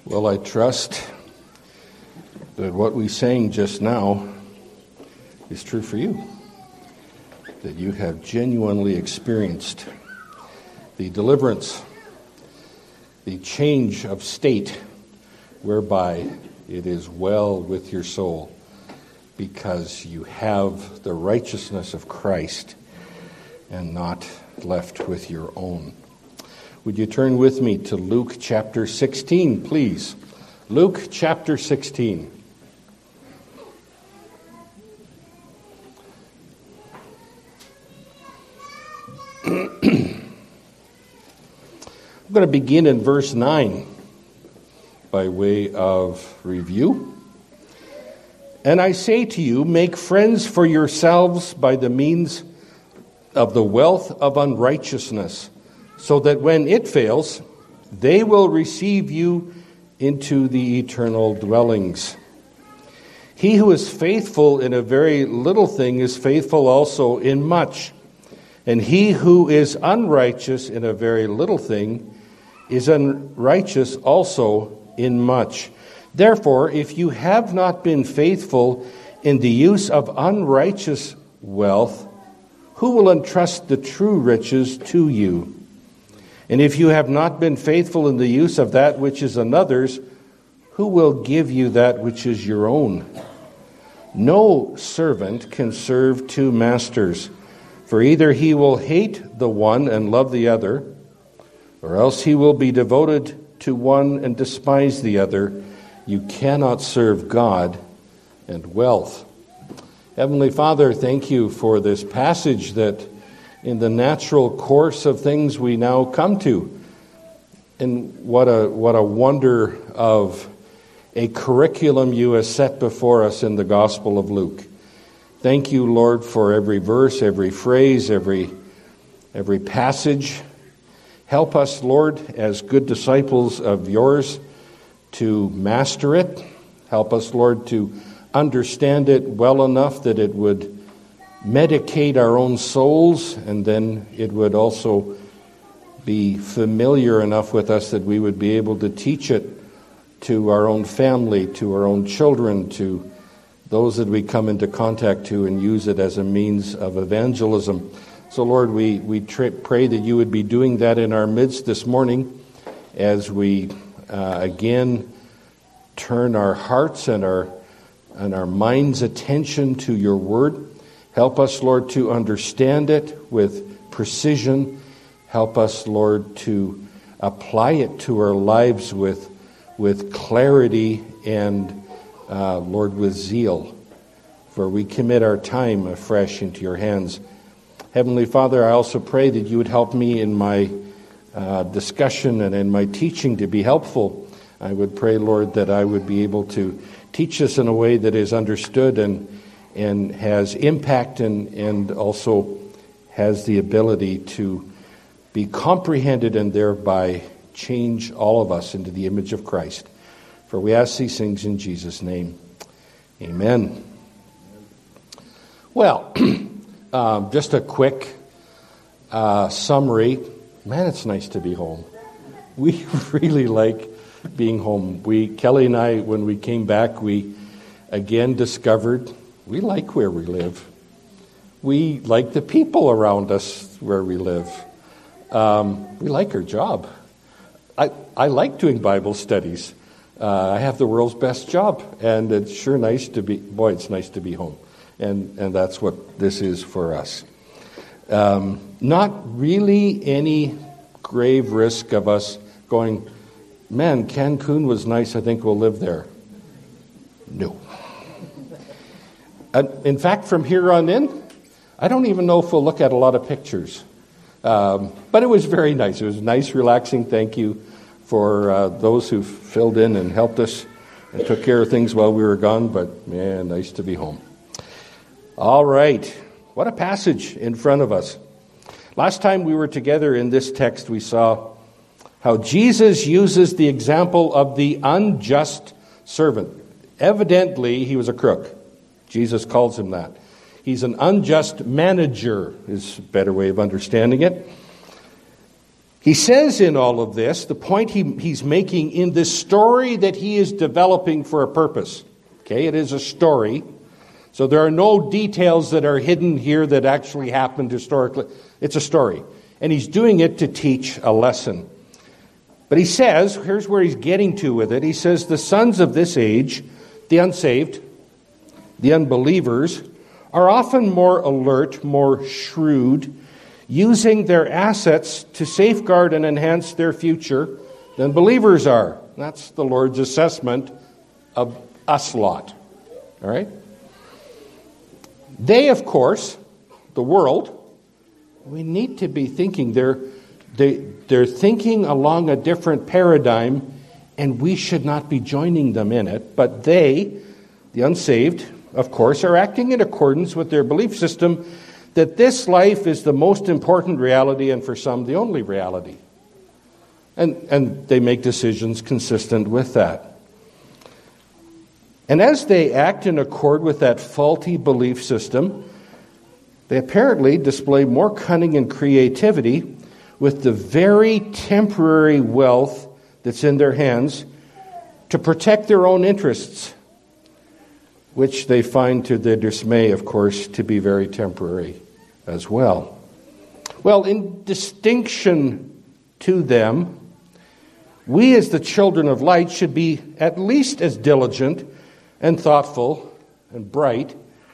Well, I trust that what we sang just now is true for you, that you have genuinely experienced the deliverance, the change of state whereby it is well with your soul because you have the righteousness of Christ and not left with your own. Would you turn with me to Luke chapter 16, please? Luke chapter 16. I'm going to begin in verse 9 by way of review. And I say to you, make friends for yourselves by the means of the wealth of unrighteousness, so that when it fails, they will receive you into the eternal dwellings. He who is faithful in a very little thing is faithful also in much. And he who is unrighteous in a very little thing is unrighteous also in much. Therefore, if you have not been faithful in the use of unrighteous wealth, who will entrust the true riches to you? And if you have not been faithful in the use of that which is another's, who will give you that which is your own? No servant can serve two masters, for either he will hate the one and love the other, or else he will be devoted to one and despise the other. You cannot serve God and wealth. Heavenly Father, thank you for this passage that in the natural course of things we now come to. And what a wonder of a curriculum you have set before us in the Gospel of Luke. Thank you, Lord, for every verse, every phrase, every passage. Help us, Lord, as good disciples of yours, to master it. Help us, Lord, to understand it well enough that it would medicate our own souls, and then it would also be familiar enough with us that we would be able to teach it to our own family, to our own children, to those that we come into contact to, and use it as a means of evangelism. So, Lord, we pray that you would be doing that in our midst this morning as we again turn our hearts and our minds' attention to your word. Help us, Lord, to understand it with precision. Help us, Lord, to apply it to our lives with clarity and, Lord, with zeal. For we commit our time afresh into your hands. Heavenly Father, I also pray that you would help me in my discussion and in my teaching to be helpful. I would pray, Lord, that I would be able to teach this in a way that is understood and has impact and also has the ability to be comprehended and thereby change all of us into the image of Christ. For we ask these things in Jesus' name. Amen. Well, just a quick summary. Man, it's nice to be home. We really like being home. Kelly and I, when we came back, we again discovered we like where we live. We like the people around us where we live. We like our job. I like doing Bible studies. I have the world's best job, and it's sure nice to be, it's nice to be home. And that's what this is for us. Not really any grave risk of us going, man, Cancun was nice, I think we'll live there. No. In fact, from here on in, I don't even know if we'll look at a lot of pictures. But it was very nice. It was nice, relaxing. Thank you for those who filled in and helped us and took care of things while we were gone. But, man, nice to be home. All right. What a passage in front of us. Last time we were together in this text, we saw how Jesus uses the example of the unjust servant. Evidently, he was a crook. Jesus calls him that. He's an unjust manager, is a better way of understanding it. He says in all of this, the point he's making in this story that he is developing for a purpose. Okay, it is a story. So there are no details that are hidden here that actually happened historically. It's a story. And he's doing it to teach a lesson. But he says, here's where he's getting to with it. He says, the sons of this age, the unsaved, the unbelievers, are often more alert, more shrewd, using their assets to safeguard and enhance their future than believers are. That's the Lord's assessment of us lot. All right? They, of course, the world, we need to be thinking. They're thinking along a different paradigm, and we should not be joining them in it. But they, the unsaved, of course, are acting in accordance with their belief system that this life is the most important reality, and for some, the only reality. And they make decisions consistent with that. And as they act in accord with that faulty belief system, they apparently display more cunning and creativity with the very temporary wealth that's in their hands to protect their own interests, which they find to their dismay, of course, to be very temporary as well. Well, in distinction to them, we as the children of light should be at least as diligent and thoughtful and bright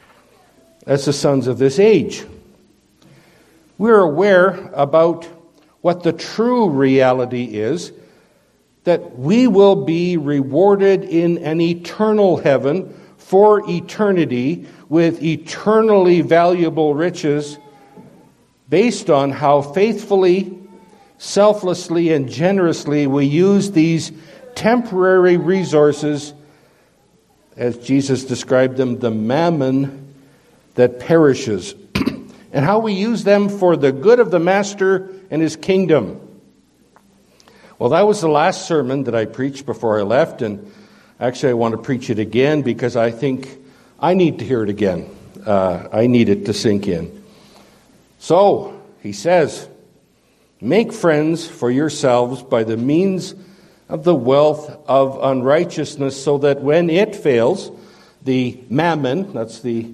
as the sons of this age. We're aware about what the true reality is, that we will be rewarded in an eternal heaven for eternity with eternally valuable riches based on how faithfully, selflessly, and generously we use these temporary resources, as Jesus described them, the mammon that perishes, and how we use them for the good of the Master and his kingdom. Well, that was the last sermon that I preached before I left, and actually I want to preach it again because I think I need to hear it again. I need it to sink in. So, he says, make friends for yourselves by the means of the wealth of unrighteousness, so that when it fails, the mammon, that's the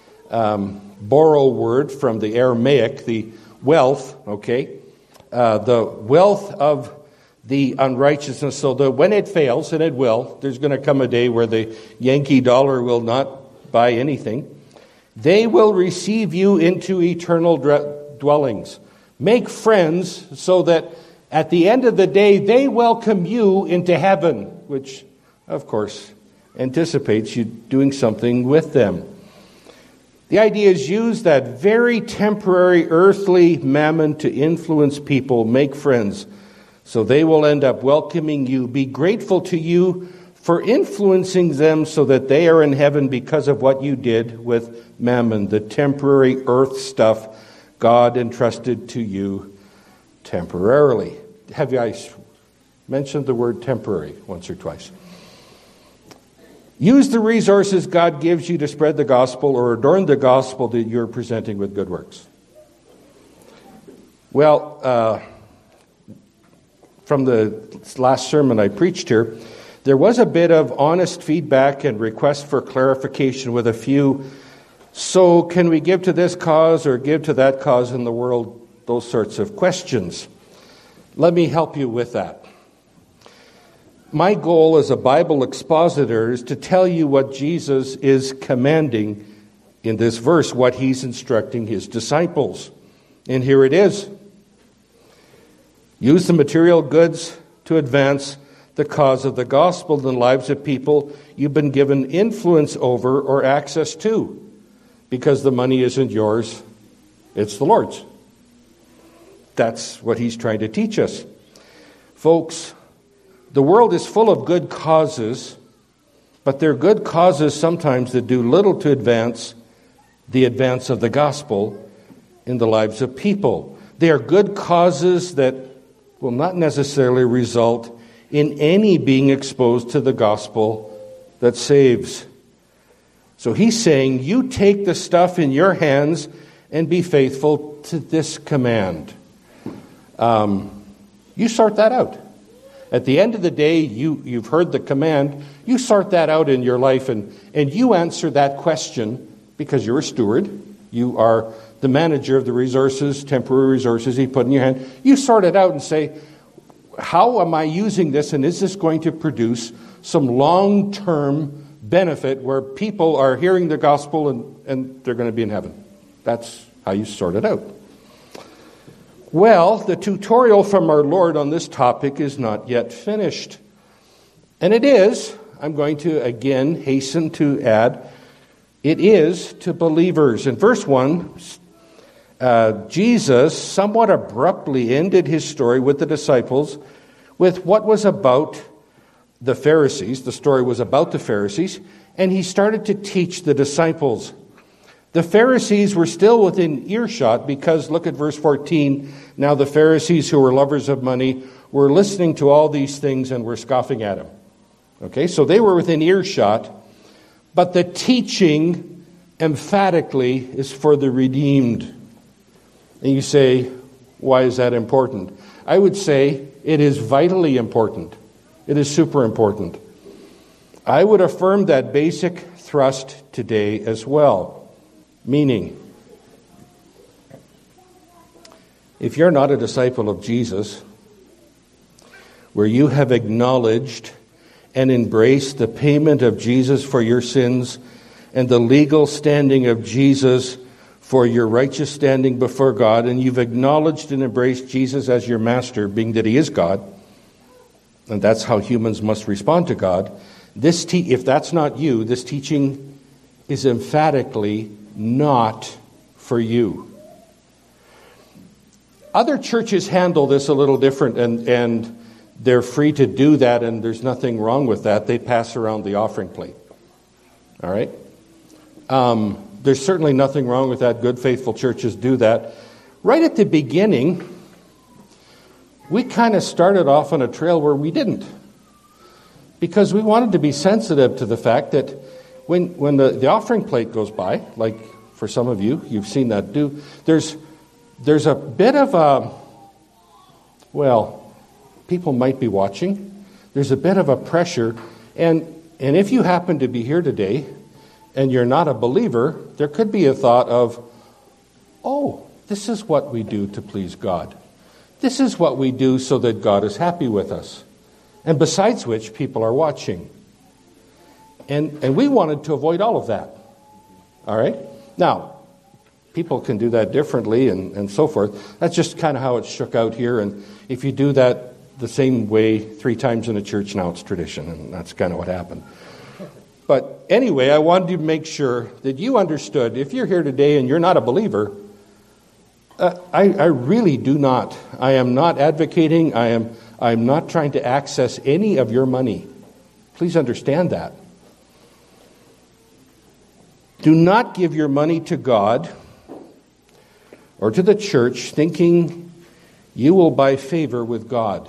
borrow word from the Aramaic, the wealth, okay, the wealth of the unrighteousness, so that when it fails, and it will, there's going to come a day where the Yankee dollar will not buy anything, they will receive you into eternal dwellings. Make friends so that at the end of the day, they welcome you into heaven, which, of course, anticipates you doing something with them. The idea is use that very temporary earthly mammon to influence people, make friends, so they will end up welcoming you, be grateful to you for influencing them so that they are in heaven because of what you did with mammon, the temporary earth stuff God entrusted to you temporarily. Have I mentioned the word temporary once or twice? Use the resources God gives you to spread the gospel or adorn the gospel that you're presenting with good works. Well, from the last sermon I preached here, there was a bit of honest feedback and request for clarification with a few, so can we give to this cause or give to that cause in the world, those sorts of questions. Let me help you with that. My goal as a Bible expositor is to tell you what Jesus is commanding in this verse, what he's instructing his disciples. And here it is. Use the material goods to advance the cause of the gospel in the lives of people you've been given influence over or access to, because the money isn't yours, it's the Lord's. That's what he's trying to teach us. Folks, the world is full of good causes, but they're good causes sometimes that do little to advance the advance of the gospel in the lives of people. They are good causes that will not necessarily result in any being exposed to the gospel that saves. So he's saying, you take the stuff in your hands and be faithful to this command. You sort that out. At the end of the day, you've heard the command. You sort that out in your life, and you answer that question because you're a steward. You are the manager of the resources, temporary resources he put in your hand. You sort it out and say, how am I using this, and is this going to produce some long-term benefit where people are hearing the gospel and they're going to be in heaven? That's how you sort it out. Well, the tutorial from our Lord on this topic is not yet finished. And it is, I'm going to again hasten to add, it is to believers. In verse 1, Jesus somewhat abruptly ended his story with the disciples with what was about the Pharisees. The story was about the Pharisees, and he started to teach the disciples. The Pharisees were still within earshot because, look at verse 14, now the Pharisees who were lovers of money were listening to all these things and were scoffing at him. Okay, so they were within earshot, but the teaching emphatically is for the redeemed. And you say, why is that important? I would say it is vitally important. It is super important. I would affirm that basic thrust today as well. Meaning, if you're not a disciple of Jesus, where you have acknowledged and embraced the payment of Jesus for your sins and the legal standing of Jesus for your righteous standing before God, and you've acknowledged and embraced Jesus as your master, being that he is God, and that's how humans must respond to God, if that's not you, this teaching is emphatically not for you. Other churches handle this a little different, and they're free to do that, and there's nothing wrong with that. They pass around the offering plate. All right? There's certainly nothing wrong with that. Good, faithful churches do that. Right at the beginning, we kind of started off on a trail where we didn't, because we wanted to be sensitive to the fact that when the offering plate goes by, like for some of you, you've seen that do, there's a bit of a, well, people might be watching. There's a bit of a pressure. And if you happen to be here today and you're not a believer, there could be a thought of, oh, this is what we do to please God. This is what we do so that God is happy with us. And besides which, people are watching. And we wanted to avoid all of that. All right? Now, people can do that differently and so forth. That's just kind of how it shook out here. And if you do that the same way 3 times in a church, now it's tradition. And that's kind of what happened. But anyway, I wanted to make sure that you understood, if you're here today and you're not a believer, I really do not. I am not advocating. I'm not trying to access any of your money. Please understand that. Do not give your money to God or to the church thinking you will buy favor with God.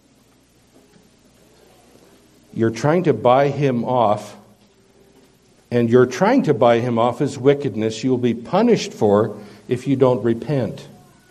You're trying to buy him off, and you're trying to buy him off as wickedness you'll be punished for if you don't repent.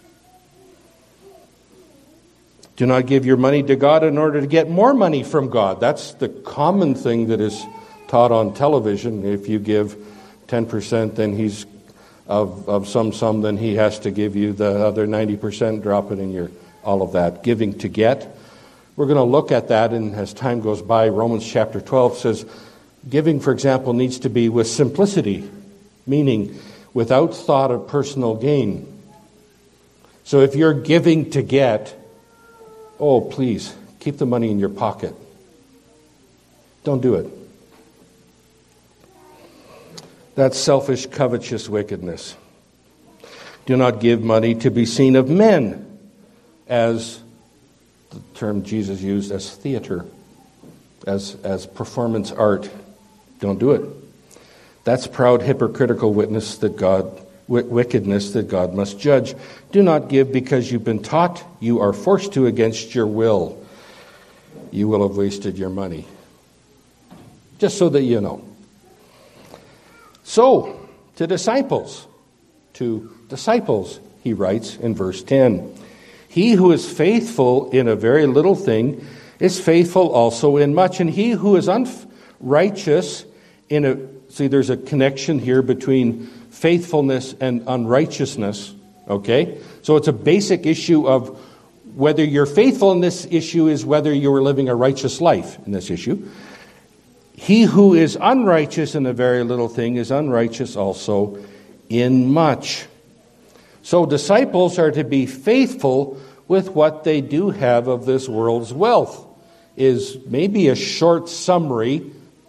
Do not give your money to God in order to get more money from God. That's the common thing that is taught on television. If you give 10%, then he's of some sum, then he has to give you the other 90%, drop it in your, all of that. Giving to get. We're going to look at that, and as time goes by, Romans chapter 12 says, giving, for example, needs to be with simplicity, meaning without thought of personal gain. So if you're giving to get, oh, please, keep the money in your pocket. Don't do it. That's selfish, covetous wickedness. Do not give money to be seen of men, as the term Jesus used, as theater, as performance art. Don't do it. That's proud, hypocritical witness that wickedness that God must judge. Do not give because you've been taught you are forced to against your will. You will have wasted your money. Just so that you know. So, to disciples, he writes in verse 10, He who is faithful in a very little thing is faithful also in much. And he who is unrighteous see, there's a connection here between faithfulness and unrighteousness, okay? So it's a basic issue of whether you're faithful in this issue is whether you are living a righteous life in this issue. He who is unrighteous in a very little thing is unrighteous also in much. So disciples are to be faithful with what they do have of this world's wealth, is maybe a short summary,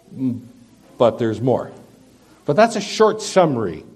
but there's more. But that's a short summary.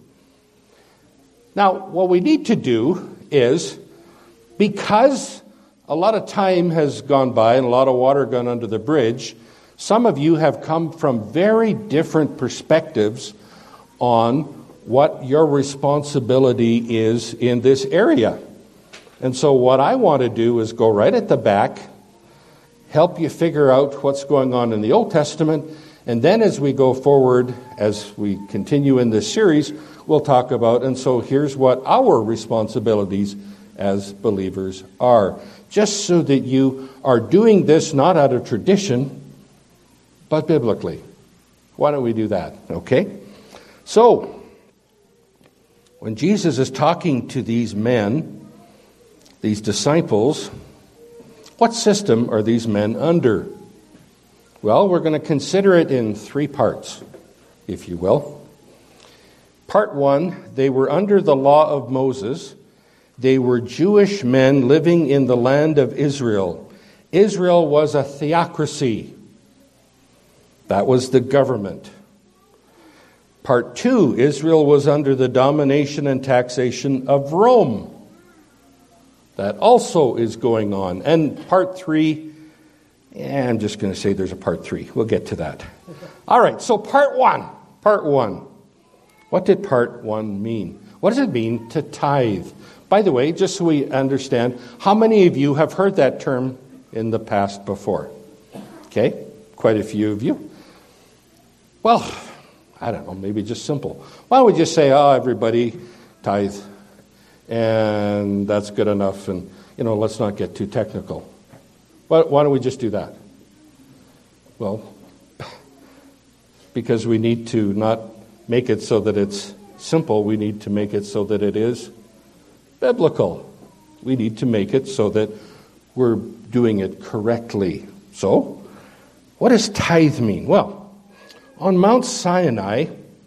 Now, what we need to do is, because a lot of time has gone by and a lot of water gone under the bridge, some of you have come from very different perspectives on what your responsibility is in this area. And so what I want to do is go right at the back, help you figure out what's going on in the Old Testament, and then as we go forward, as we continue in this series, we'll talk about, and so here's what our responsibilities as believers are. Just so that you are doing this not out of tradition, but biblically. Why don't we do that? Okay? So, when Jesus is talking to these men, these disciples, what system are these men under? Well, we're going to consider it in 3 parts, if you will. Part 1, they were under the law of Moses. They were Jewish men living in the land of Israel. Israel was a theocracy. That was the government. Part 2, Israel was under the domination and taxation of Rome. That also is going on. And part 3, I'm just going to say there's a part 3. We'll get to that. All right, so part 1. Part 1. What did part 1 mean? What does it mean to tithe? By the way, just so we understand, how many of you have heard that term in the past before? Okay, quite a few of you. Well, I don't know, maybe just simple. Why don't we just say, everybody tithe, and that's good enough, and, let's not get too technical. Why don't we just do that? Well, because we need to not make it so that it's simple, we need to make it so that it is biblical. We need to make it so that we're doing it correctly. So, what does tithe mean? Well, on Mount Sinai,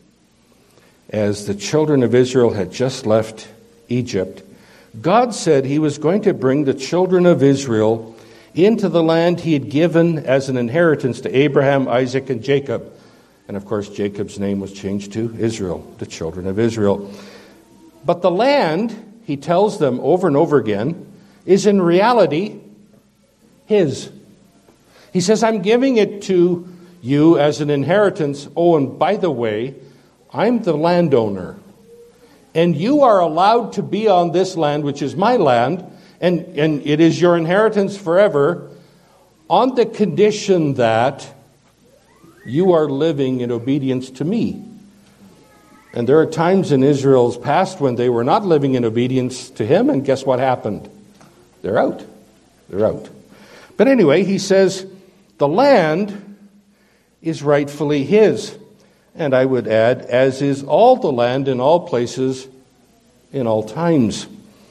as the children of Israel had just left Egypt, God said he was going to bring the children of Israel into the land he had given as an inheritance to Abraham, Isaac, and Jacob. And of course, Jacob's name was changed to Israel, the children of Israel. But the land, he tells them over and over again, is in reality his. He says, I'm giving it to you as an inheritance. Oh, and by the way, I'm the landowner. And you are allowed to be on this land, which is my land, and it is your inheritance forever, on the condition that you are living in obedience to me. And there are times in Israel's past when they were not living in obedience to him, and guess what happened? They're out. They're out. But anyway, he says, the land is rightfully his. And I would add, as is all the land in all places, in all times.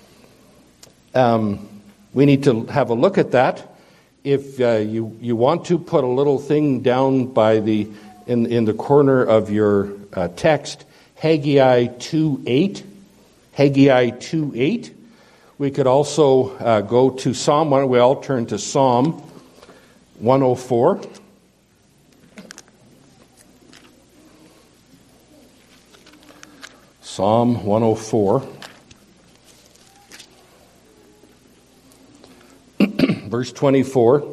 We need to have a look at that. If you want to put a little thing down by in the corner of your text, Haggai 2:8. Haggai 2:8. We could also go to Psalm. Why don't we all turn to Psalm 104. Psalm 104. Verse 24.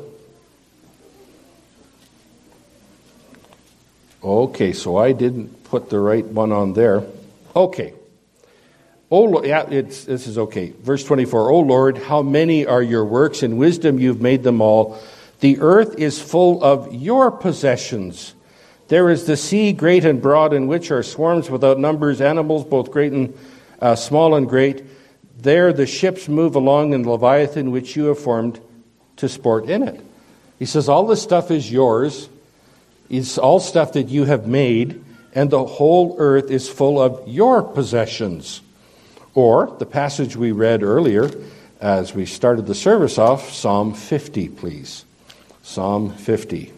Okay, so I didn't put the right one on there. Okay. Oh, yeah, this is okay. Verse 24. O Lord, how many are your works? In wisdom you've made them all. The earth is full of your possessions. There is the sea, great and broad, in which are swarms without numbers, animals both great and small and great. There the ships move along in Leviathan, which you have formed to sport in it. He says, all this stuff is yours. It's all stuff that you have made, and the whole earth is full of your possessions. Or, the passage we read earlier, as we started the service off, Psalm 50, please. Psalm 50.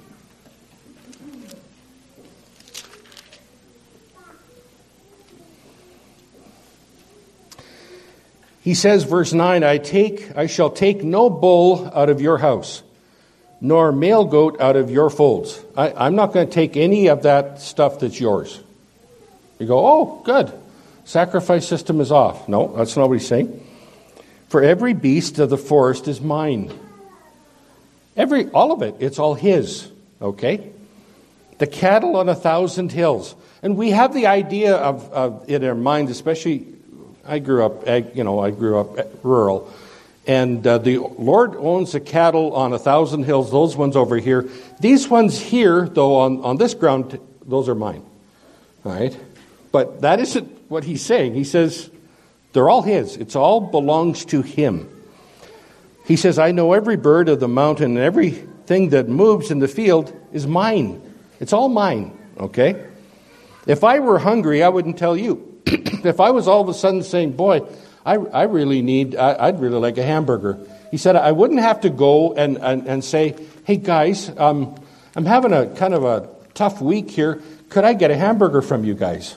He says, verse 9, I shall take no bull out of your house, nor male goat out of your folds. I'm not going to take any of that stuff that's yours. You go, oh, good. Sacrifice system is off. No, that's not what he's saying. For every beast of the forest is mine. All of it, it's all his. Okay? The cattle on 1,000 hills. And we have the idea of in our mind, especially, I grew up rural. And the Lord owns the cattle on 1,000 hills, those ones over here. These ones here, though, on this ground, those are mine. All right? But that isn't what he's saying. He says, they're all his. It all belongs to him. He says, I know every bird of the mountain and everything that moves in the field is mine. It's all mine, okay? If I were hungry, I wouldn't tell you. If I was all of a sudden saying, boy, I'd really like a hamburger. He said, I wouldn't have to go and say, hey guys, I'm having a kind of a tough week here. Could I get a hamburger from you guys?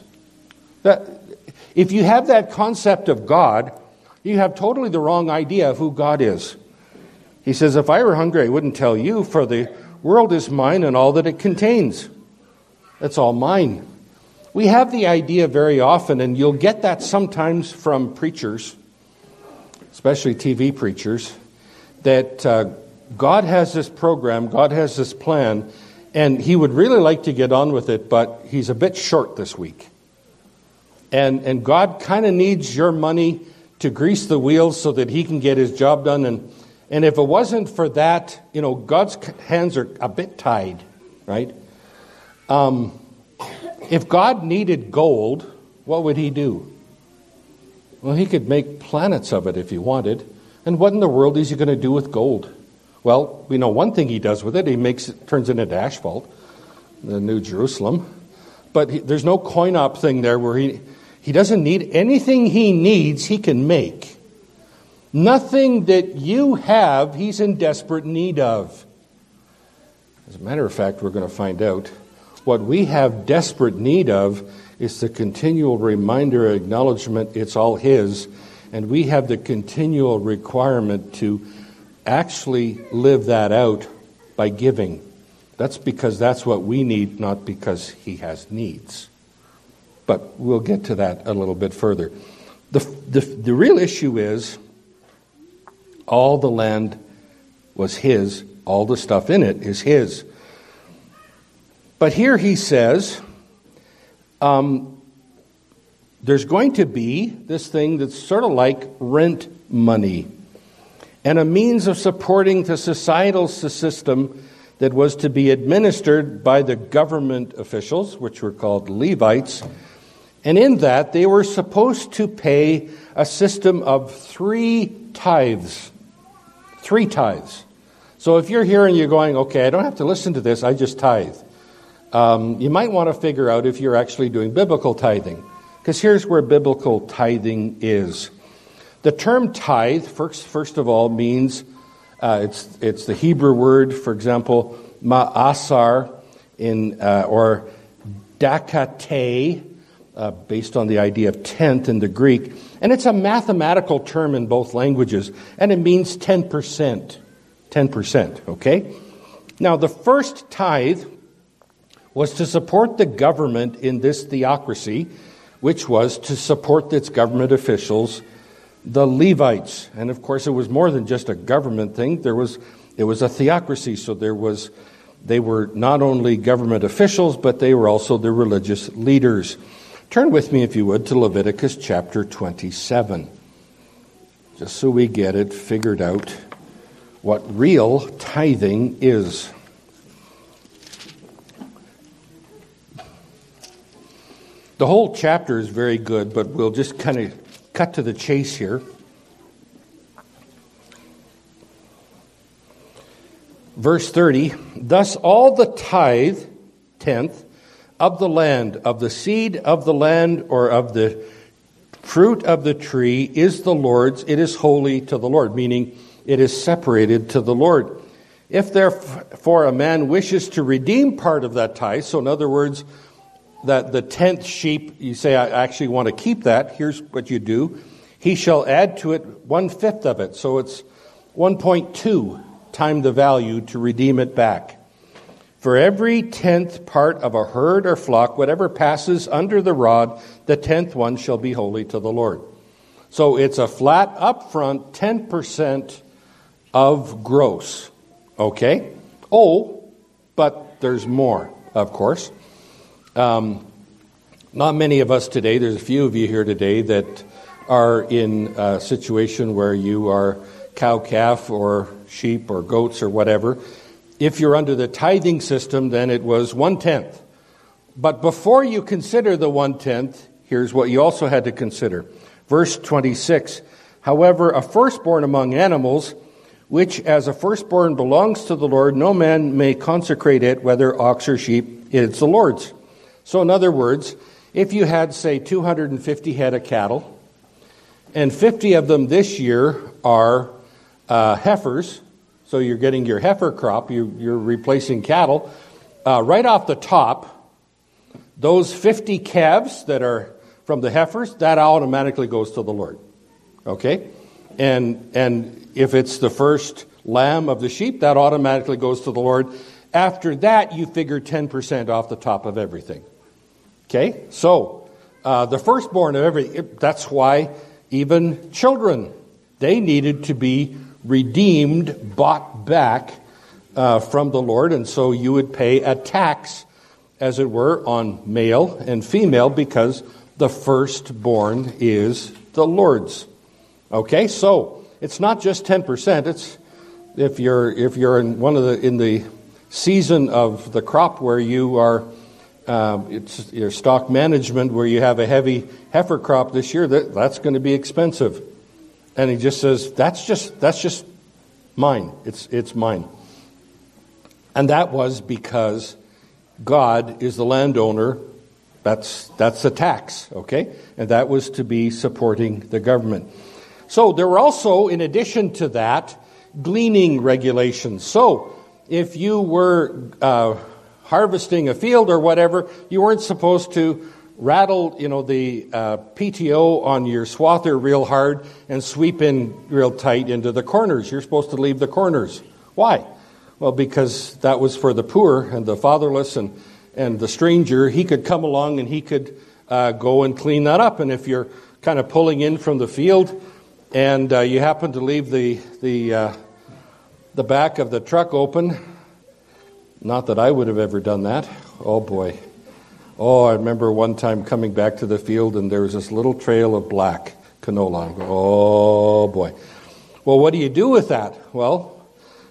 If you have that concept of God, you have totally the wrong idea of who God is. He says, if I were hungry, I wouldn't tell you, for the world is mine and all that it contains. It's all mine. We have the idea very often, and you'll get that sometimes from preachers, especially TV preachers, that God has this program, God has this plan, and he would really like to get on with it, but he's a bit short this week. And God kind of needs your money to grease the wheels so that he can get his job done. And if it wasn't for that, God's hands are a bit tied, right? If God needed gold, what would he do? Well, he could make planets of it if he wanted. And what in the world is he going to do with gold? Well, we know one thing he does with it. He turns it into asphalt, the New Jerusalem. But there's no coin-op thing there where he doesn't need anything he needs, he can make. Nothing that you have, he's in desperate need of. As a matter of fact, we're going to find out what we have desperate need of is the continual reminder, acknowledgement, it's all his, and we have the continual requirement to actually live that out by giving. That's because that's what we need, not because he has needs. But we'll get to that a little bit further. The real issue is all the land was his, all the stuff in it is his. But here he says, there's going to be this thing that's sort of like rent money and a means of supporting the societal system that was to be administered by the government officials, which were called Levites. And in that, they were supposed to pay a system of 3 tithes. 3 tithes. So if you're here and you're going, okay, I don't have to listen to this, I just tithe. You might want to figure out if you're actually doing biblical tithing. Because here's where biblical tithing is. The term tithe, first of all, means, it's the Hebrew word, for example, ma'asar, or dakate, based on the idea of tenth in the Greek. And it's a mathematical term in both languages, and it means 10%. 10%, okay? Now, the first tithe was to support the government in this theocracy, which was to support its government officials, the Levites. And of course, it was more than just a government thing. It was a theocracy, so they were not only government officials, but they were also the religious leaders. Turn with me, if you would, to Leviticus chapter 27, just so we get it figured out what real tithing is. The whole chapter is very good, but we'll just kind of cut to the chase here. Verse 30, thus all the tithe, tenth, of the land, of the seed of the land, or of the fruit of the tree is the Lord's, it is holy to the Lord, meaning it is separated to the Lord. If therefore a man wishes to redeem part of that tithe, so in other words, that the 10th sheep, you say, I actually want to keep that, here's what you do. He shall add to it 1/5 of it, so it's 1.2 times the value to redeem it back. For every 10th part of a herd or flock, whatever passes under the rod, the 10th one shall be holy to the Lord. So it's a flat upfront 10% of gross. Okay? Oh, but there's more, of course. Not many of us today, there's a few of you here today that are in a situation where you are cow, calf, or sheep, or goats, or whatever. If you're under the tithing system, then it was 1/10. But before you consider the 1/10, here's what you also had to consider. Verse 26, however, a firstborn among animals, which as a firstborn belongs to the Lord, no man may consecrate it, whether ox or sheep, it's the Lord's. So in other words, if you had, say, 250 head of cattle, and 50 of them this year are heifers, so you're getting your heifer crop, you're replacing cattle. Right off the top, those 50 calves that are from the heifers, that automatically goes to the Lord. Okay? And if it's the first lamb of the sheep, that automatically goes to the Lord. After that, you figure 10% off the top of everything. Okay? So, the firstborn of everything, that's why even children, they needed to be redeemed, bought back from the Lord, and so you would pay a tax, as it were, on male and female, because the firstborn is the Lord's. Okay, so it's not just 10%. It's if you're in the season of the crop where you are, it's your stock management where you have a heavy heifer crop this year. That's going to be expensive. And he just says, that's just mine. It's mine. And that was because God is the landowner. That's the tax, okay? And that was to be supporting the government. So there were also, in addition to that, gleaning regulations. So if you were harvesting a field or whatever, you weren't supposed to rattle, the PTO on your swather real hard and sweep in real tight into the corners. You're supposed to leave the corners. Why? Well, because that was for the poor and the fatherless and the stranger. He could come along and he could go and clean that up. And if you're kind of pulling in from the field and you happen to leave the back of the truck open, not that I would have ever done that. Oh boy. Oh, I remember one time coming back to the field and there was this little trail of black canola. I go, oh boy. Well, what do you do with that? Well,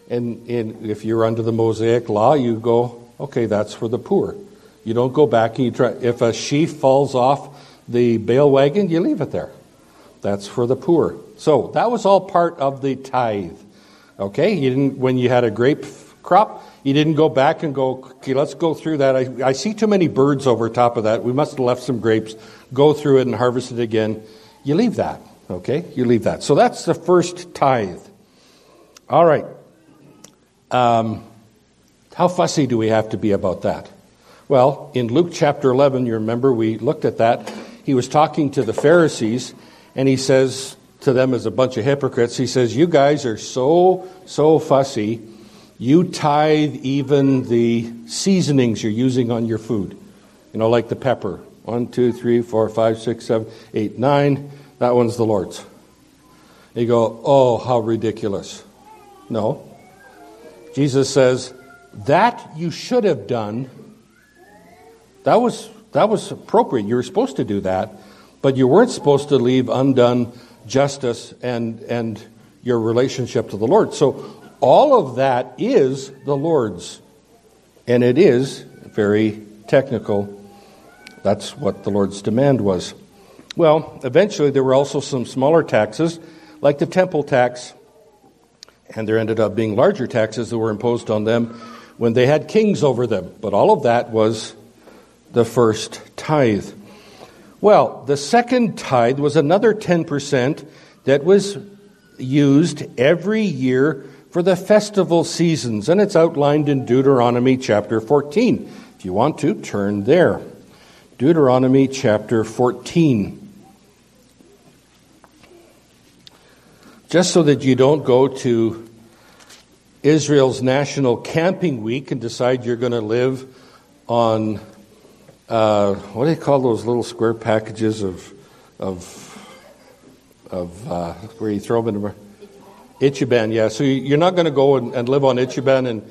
if you're under the Mosaic law, you go, okay, that's for the poor. You don't go back and you try. If a sheaf falls off the bale wagon, you leave it there. That's for the poor. So that was all part of the tithe. Okay, you didn't, when you had a grape crop, you didn't go back and go, okay, let's go through that. I see too many birds over top of that. We must have left some grapes. Go through it and harvest it again. You leave that, okay? You leave that. So that's the first tithe. All right. How fussy do we have to be about that? Well, in Luke chapter 11, you remember we looked at that. He was talking to the Pharisees, and he says to them as a bunch of hypocrites, he says, you guys are so fussy. You tithe even the seasonings you're using on your food. Like the pepper. 1, 2, 3, 4, 5, 6, 7, 8, 9. That one's the Lord's. You go, oh, how ridiculous. No. Jesus says, that you should have done. That was appropriate. You were supposed to do that. But you weren't supposed to leave undone justice and your relationship to the Lord. So all of that is the Lord's. And it is very technical. That's what the Lord's demand was. Well, eventually there were also some smaller taxes, like the temple tax. And there ended up being larger taxes that were imposed on them when they had kings over them. But all of that was the first tithe. Well, the second tithe was another 10% that was used every year for the festival seasons. And it's outlined in Deuteronomy chapter 14. If you want to, turn there. Deuteronomy chapter 14. Just so that you don't go to Israel's National Camping Week and decide you're going to live on, what do they call those little square packages of where you throw them in? Ichiban, yeah. So you're not going to go and live on Ichiban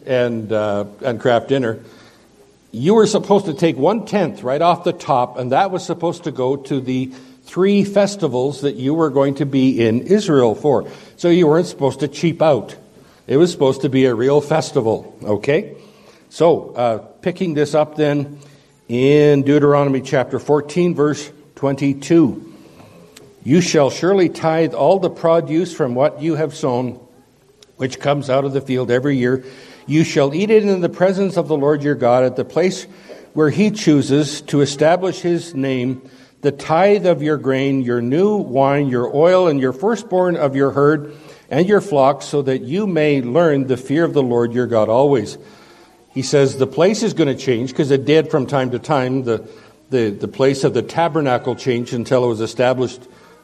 and craft dinner. You were supposed to take 1/10 right off the top, and that was supposed to go to the 3 festivals that you were going to be in Israel for. So you weren't supposed to cheap out. It was supposed to be a real festival, okay? So, picking this up then in Deuteronomy chapter 14, verse 22. You shall surely tithe all the produce from what you have sown, which comes out of the field every year. You shall eat it in the presence of the Lord your God at the place where he chooses to establish his name, the tithe of your grain, your new wine, your oil, and your firstborn of your herd and your flocks, so that you may learn the fear of the Lord your God always. He says the place is going to change, because it did from time to time. The place of the tabernacle changed until it was established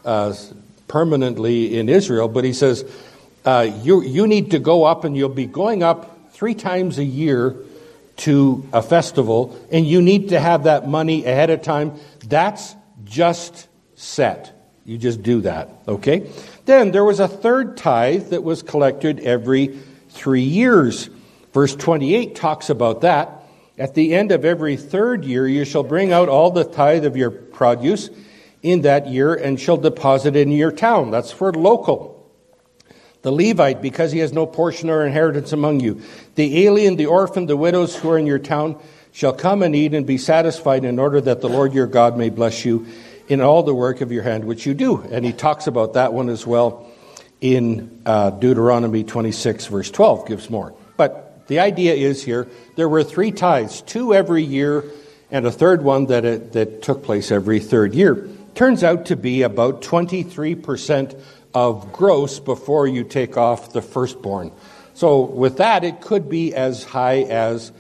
permanently in Israel. But he says, you need to go up, and you'll be going up 3 times a year to a festival, and you need to have that money ahead of time. That's just set. You just do that, okay? Then there was a third tithe that was collected every 3 years. Verse 28 talks about that. At the end of every 3rd year, you shall bring out all the tithe of your produce in that year and shall deposit it in your town. That's for local. The Levite, because he has no portion or inheritance among you. The alien, the orphan, the widows who are in your town shall come and eat and be satisfied, in order that the Lord your God may bless you in all the work of your hand which you do. And he talks about that one as well in Deuteronomy 26, verse 12, gives more. But the idea is here, there were 3 tithes, 2 every year, and a third one that took place every 3rd year. Turns out to be about 23% of gross before you take off the firstborn. So with that, it could be as high as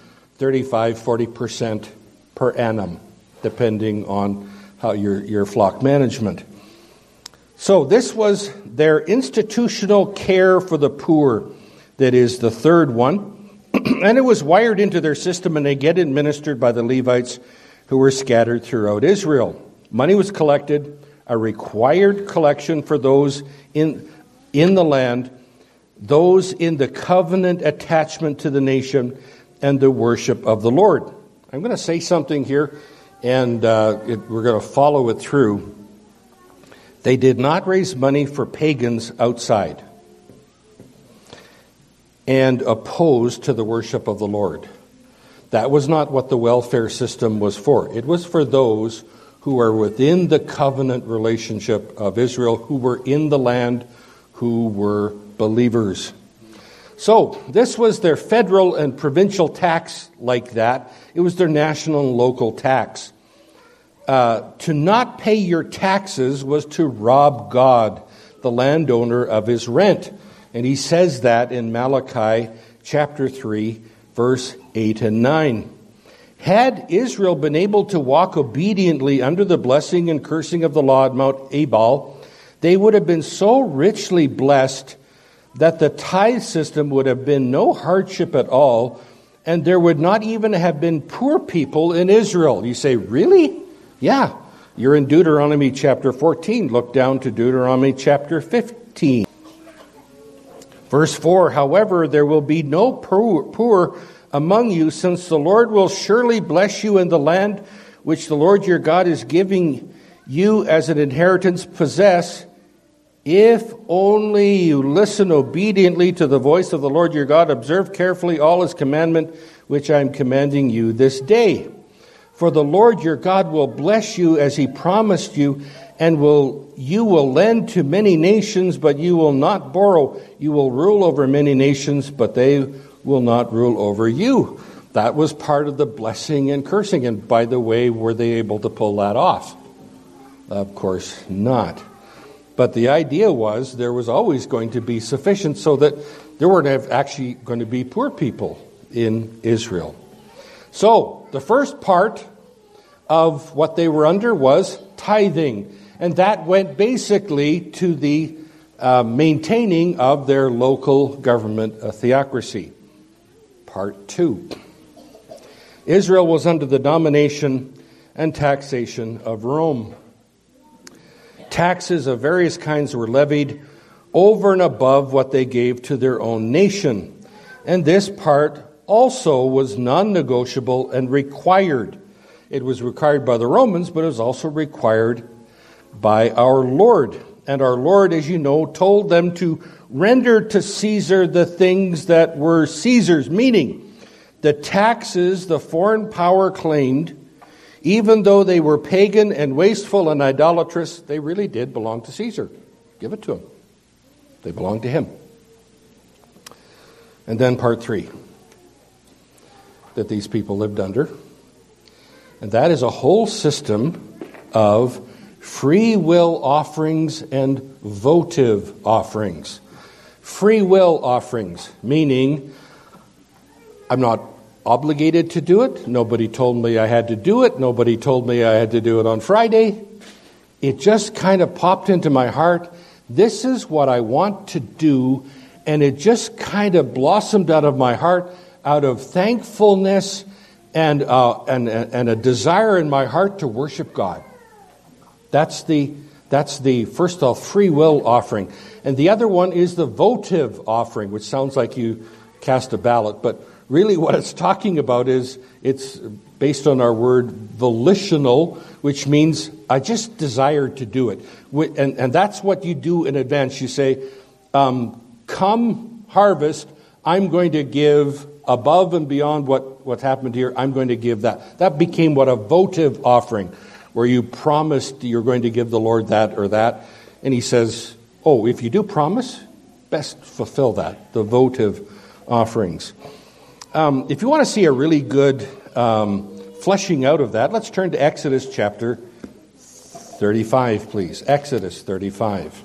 35-40% per annum, depending on how your flock management. So this was their institutional care for the poor, that is the third one. And it was wired into their system, and they get administered by the Levites who were scattered throughout Israel. Money was collected, a required collection for those in the land, those in the covenant attachment to the nation, and the worship of the Lord. I'm going to say something here, and we're going to follow it through. They did not raise money for pagans outside and opposed to the worship of the Lord. That was not what the welfare system was for. It was for those who are within the covenant relationship of Israel, who were in the land, who were believers. So, this was their federal and provincial tax like that. It was their national and local tax. To not pay your taxes was to rob God, the landowner, of his rent. And he says that in Malachi chapter 3, verse 8 and 9. Had Israel been able to walk obediently under the blessing and cursing of the law at Mount Ebal, they would have been so richly blessed that the tithe system would have been no hardship at all, and there would not even have been poor people in Israel. You say, really? Yeah. You're in Deuteronomy chapter 14. Look down to Deuteronomy chapter 15. Verse 4, however, there will be no poor among you, since the Lord will surely bless you in the land which the Lord your God is giving you as an inheritance possess, if only you listen obediently to the voice of the Lord your God, observe carefully all his commandment, which I am commanding you this day. For the Lord your God will bless you as he promised you, and you will lend to many nations, but you will not borrow. You will rule over many nations, but they will not rule over you. That was part of the blessing and cursing. And by the way, were they able to pull that off? Of course not. But the idea was there was always going to be sufficient so that there weren't actually going to be poor people in Israel. So the first part of what they were under was tithing. And that went basically to the maintaining of their local government theocracy. Part 2. Israel was under the domination and taxation of Rome. Taxes of various kinds were levied over and above what they gave to their own nation. And this part also was non-negotiable and required. It was required by the Romans, but it was also required by our Lord. And our Lord, as you know, told them to render to Caesar the things that were Caesar's, meaning the taxes the foreign power claimed, even though they were pagan and wasteful and idolatrous, they really did belong to Caesar. Give it to him. They belonged to him. And then part 3, that these people lived under. And that is a whole system of free will offerings and votive offerings. Free will offerings, meaning I'm not obligated to do it. Nobody told me I had to do it. Nobody told me I had to do it on Friday. It just kind of popped into my heart. This is what I want to do. And it just kind of blossomed out of my heart out of thankfulness and a desire in my heart to worship God. That's the first of all, free will offering. And the other one is the votive offering, which sounds like you cast a ballot. But really what it's talking about is it's based on our word volitional, which means I just desire to do it. And that's what you do in advance. You say, come harvest, I'm going to give above and beyond what happened here. I'm going to give that. That became what a votive offering, where you promised you're going to give the Lord that or that. And he says, oh, if you do promise, best fulfill that, the votive offerings. If you want to see a really good fleshing out of that, let's turn to Exodus chapter 35, please. Exodus 35.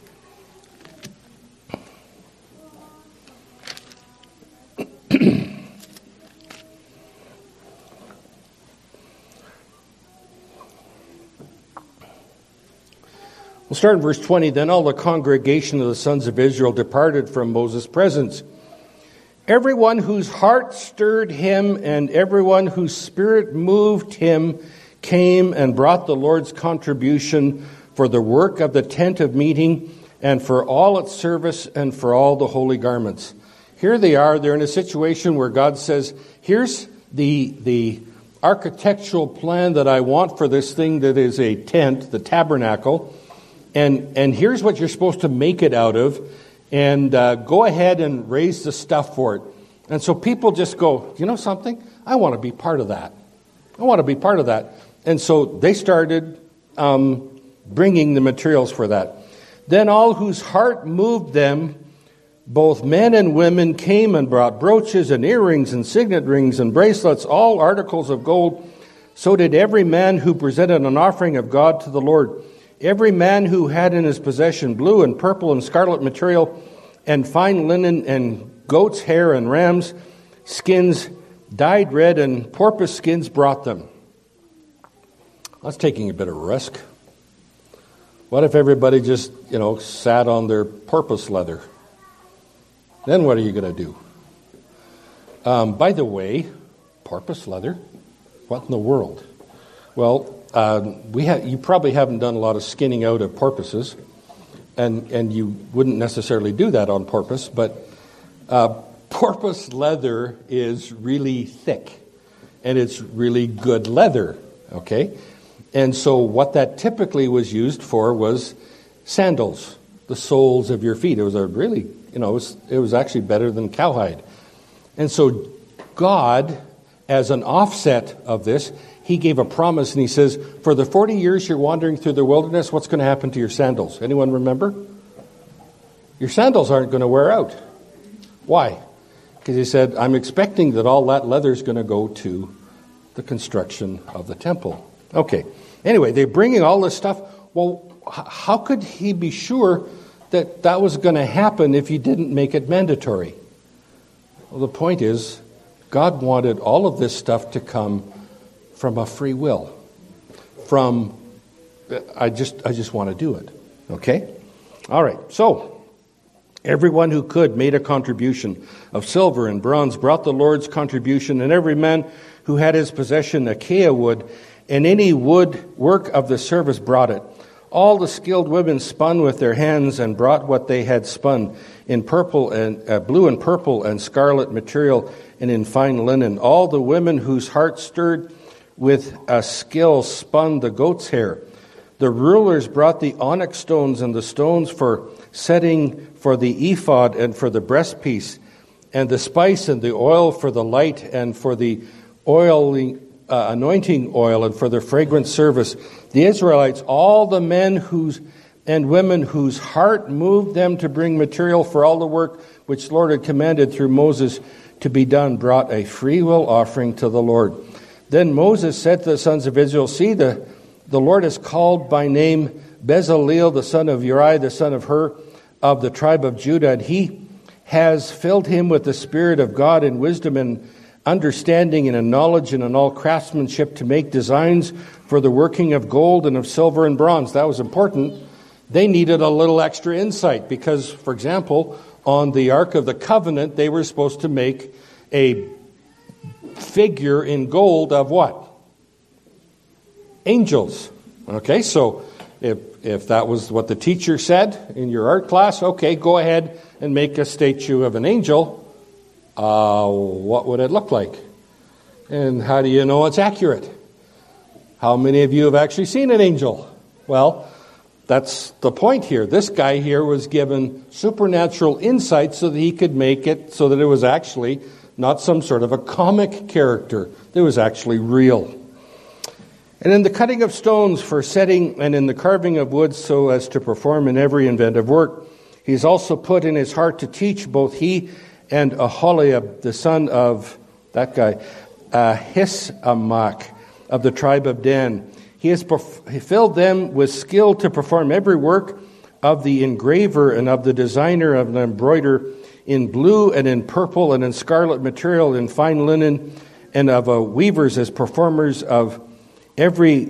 We'll start in verse 20. Then all the congregation of the sons of Israel departed from Moses' presence. Everyone whose heart stirred him and everyone whose spirit moved him came and brought the Lord's contribution for the work of the tent of meeting and for all its service and for all the holy garments. Here they are. They're in a situation where God says, here's the architectural plan that I want for this thing that is a tent, the tabernacle. And here's what you're supposed to make it out of. And go ahead and raise the stuff for it. And so people just go, you know something? I want to be part of that. I want to be part of that. And so they started bringing the materials for that. Then all whose heart moved them, both men and women, came and brought brooches and earrings and signet rings and bracelets, all articles of gold. So did every man who presented an offering of God to the Lord. Every man who had in his possession blue and purple and scarlet material and fine linen and goat's hair and ram's skins dyed red and porpoise skins brought them. That's taking a bit of a risk. What if everybody just, sat on their porpoise leather? Then what are you going to do? By the way, porpoise leather? What in the world? Well, you probably haven't done a lot of skinning out of porpoises, and you wouldn't necessarily do that on purpose, but porpoise leather is really thick, and it's really good leather, okay? And so what that typically was used for was sandals, the soles of your feet. It was a really, it was actually better than cowhide. And so God, as an offset of this, he gave a promise, and he says, for the 40 years you're wandering through the wilderness, what's going to happen to your sandals? Anyone remember? Your sandals aren't going to wear out. Why? Because he said, I'm expecting that all that leather is going to go to the construction of the temple. Okay. Anyway, they're bringing all this stuff. Well, how could he be sure that that was going to happen if he didn't make it mandatory? Well, the point is, God wanted all of this stuff to come from a free will. From, I just want to do it. Okay? All right. So, everyone who could made a contribution of silver and bronze, brought the Lord's contribution, and every man who had his possession acacia wood, and any wood work of the service brought it. All the skilled women spun with their hands and brought what they had spun in purple and blue and purple and scarlet material and in fine linen. All the women whose hearts stirred with a skill spun the goat's hair. The rulers brought the onyx stones and the stones for setting for the ephod and for the breastpiece, and the spice and the oil for the light and for the anointing oil and for the fragrance service. The Israelites, all the men and women whose heart moved them to bring material for all the work which the Lord had commanded through Moses to be done, brought a freewill offering to the Lord. Then Moses said to the sons of Israel, see, the Lord has called by name Bezaleel, the son of Uri, the son of Hur, of the tribe of Judah, and he has filled him with the Spirit of God in wisdom and understanding and in knowledge and in all craftsmanship to make designs for the working of gold and of silver and bronze. That was important. They needed a little extra insight because, for example, on the Ark of the Covenant, they were supposed to make a figure in gold of what? Angels. Okay, so if that was what the teacher said in your art class, okay, go ahead and make a statue of an angel. What would it look like? And how do you know it's accurate? How many of you have actually seen an angel? Well, that's the point here. This guy here was given supernatural insight so that he could make it so that it was actually not some sort of a comic character. It was actually real. And in the cutting of stones for setting and in the carving of wood so as to perform in every inventive work, he's also put in his heart to teach both he and Aholiab, the son of that guy, Ahisamach of the tribe of Dan. He filled them with skill to perform every work of the engraver and of the designer of an embroider in blue and in purple and in scarlet material, in fine linen, and of weavers as performers of every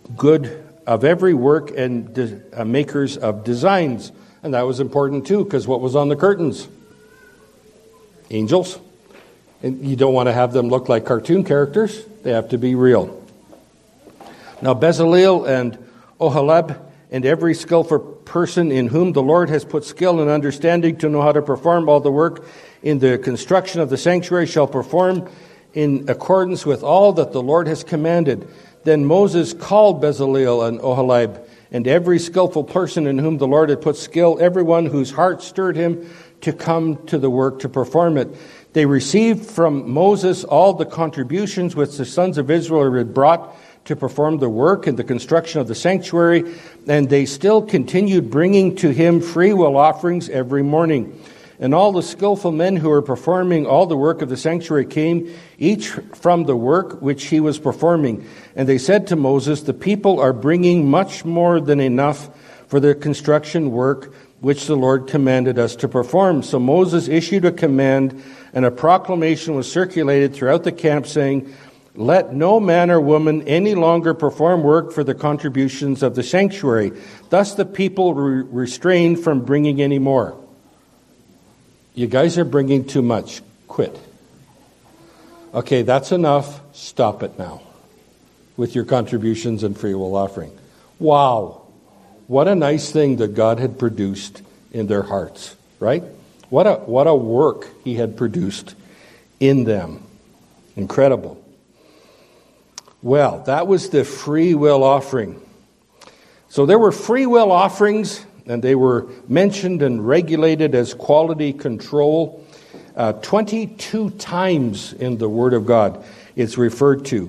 work and makers of designs. And that was important too, because what was on the curtains? Angels. And you don't want to have them look like cartoon characters. They have to be real. Now Bezaleel and Oholiab and every skillful person in whom the Lord has put skill and understanding to know how to perform all the work in the construction of the sanctuary shall perform in accordance with all that the Lord has commanded. Then Moses called Bezaleel and Oholiab and every skillful person in whom the Lord had put skill, everyone whose heart stirred him to come to the work to perform it. They received from Moses all the contributions which the sons of Israel had brought to perform the work and the construction of the sanctuary, and they still continued bringing to him freewill offerings every morning. And all the skillful men who were performing all the work of the sanctuary came, each from the work which he was performing. And they said to Moses, the people are bringing much more than enough for the construction work which the Lord commanded us to perform. So Moses issued a command, and a proclamation was circulated throughout the camp saying, let no man or woman any longer perform work for the contributions of the sanctuary. Thus the people were restrained from bringing any more. You guys are bringing too much. Quit. Okay, that's enough. Stop it now with your contributions and free will offering. Wow. What a nice thing that God had produced in their hearts, right? What a work he had produced in them. Incredible. Well, that was the free will offering. So there were free will offerings, and they were mentioned and regulated as quality control. 22 times in the Word of God it's referred to.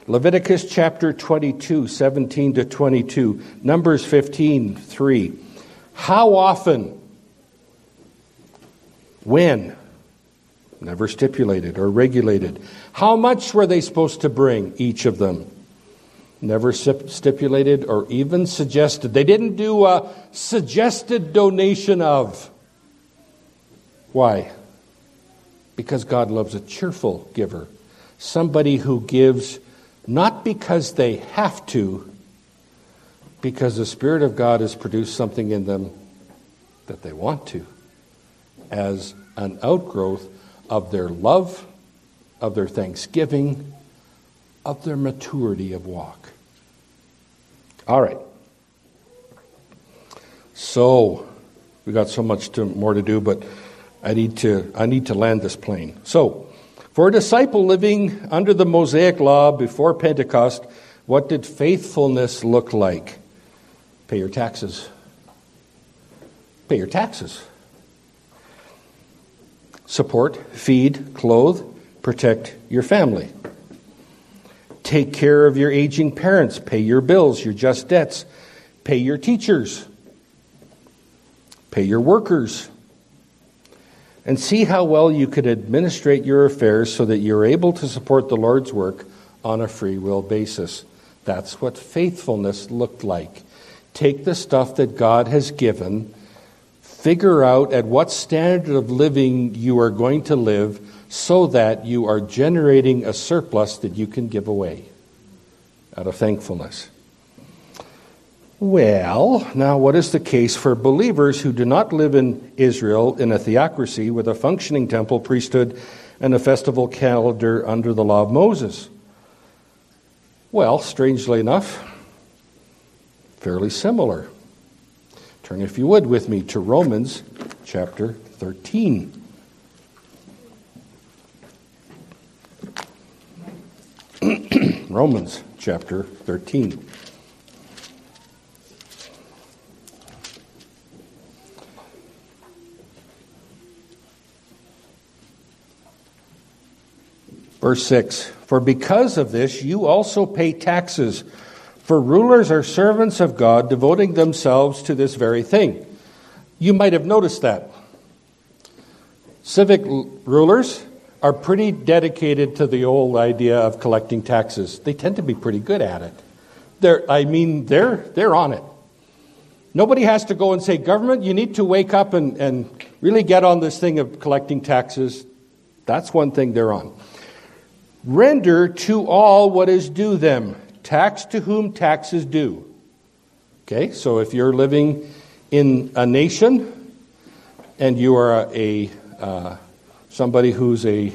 Leviticus chapter 22, 17 to 22. Numbers 15, 3. How often? When? Never stipulated or regulated. How much were they supposed to bring, each of them? Never stipulated or even suggested. They didn't do a suggested donation of. Why? Because God loves a cheerful giver. Somebody who gives not because they have to, because the Spirit of God has produced something in them that they want to, as an outgrowth of their love, of their thanksgiving, of their maturity of walk. All right. So, we got so much more to do, but I need to land this plane. So, for a disciple living under the Mosaic law before Pentecost, what did faithfulness look like? Pay your taxes. Pay your taxes. Support, feed, clothe, protect your family. Take care of your aging parents. Pay your bills, your just debts. Pay your teachers. Pay your workers. And see how well you could administrate your affairs so that you're able to support the Lord's work on a free will basis. That's what faithfulness looked like. Take the stuff that God has given, figure out at what standard of living you are going to live so that you are generating a surplus that you can give away out of thankfulness. Well, now what is the case for believers who do not live in Israel in a theocracy with a functioning temple, priesthood, and a festival calendar under the law of Moses? Well, strangely enough, fairly similar. Turn, if you would, with me to Romans chapter 13. Romans chapter 13. Verse 6, for because of this you also pay taxes, for rulers are servants of God, devoting themselves to this very thing. You might have noticed that. Civic rulers are pretty dedicated to the old idea of collecting taxes. They tend to be pretty good at it. They're on it. Nobody has to go and say, government, you need to wake up and really get on this thing of collecting taxes. That's one thing they're on. Render to all what is due them. Tax to whom tax is due. Okay, so if you're living in a nation and you are somebody who's a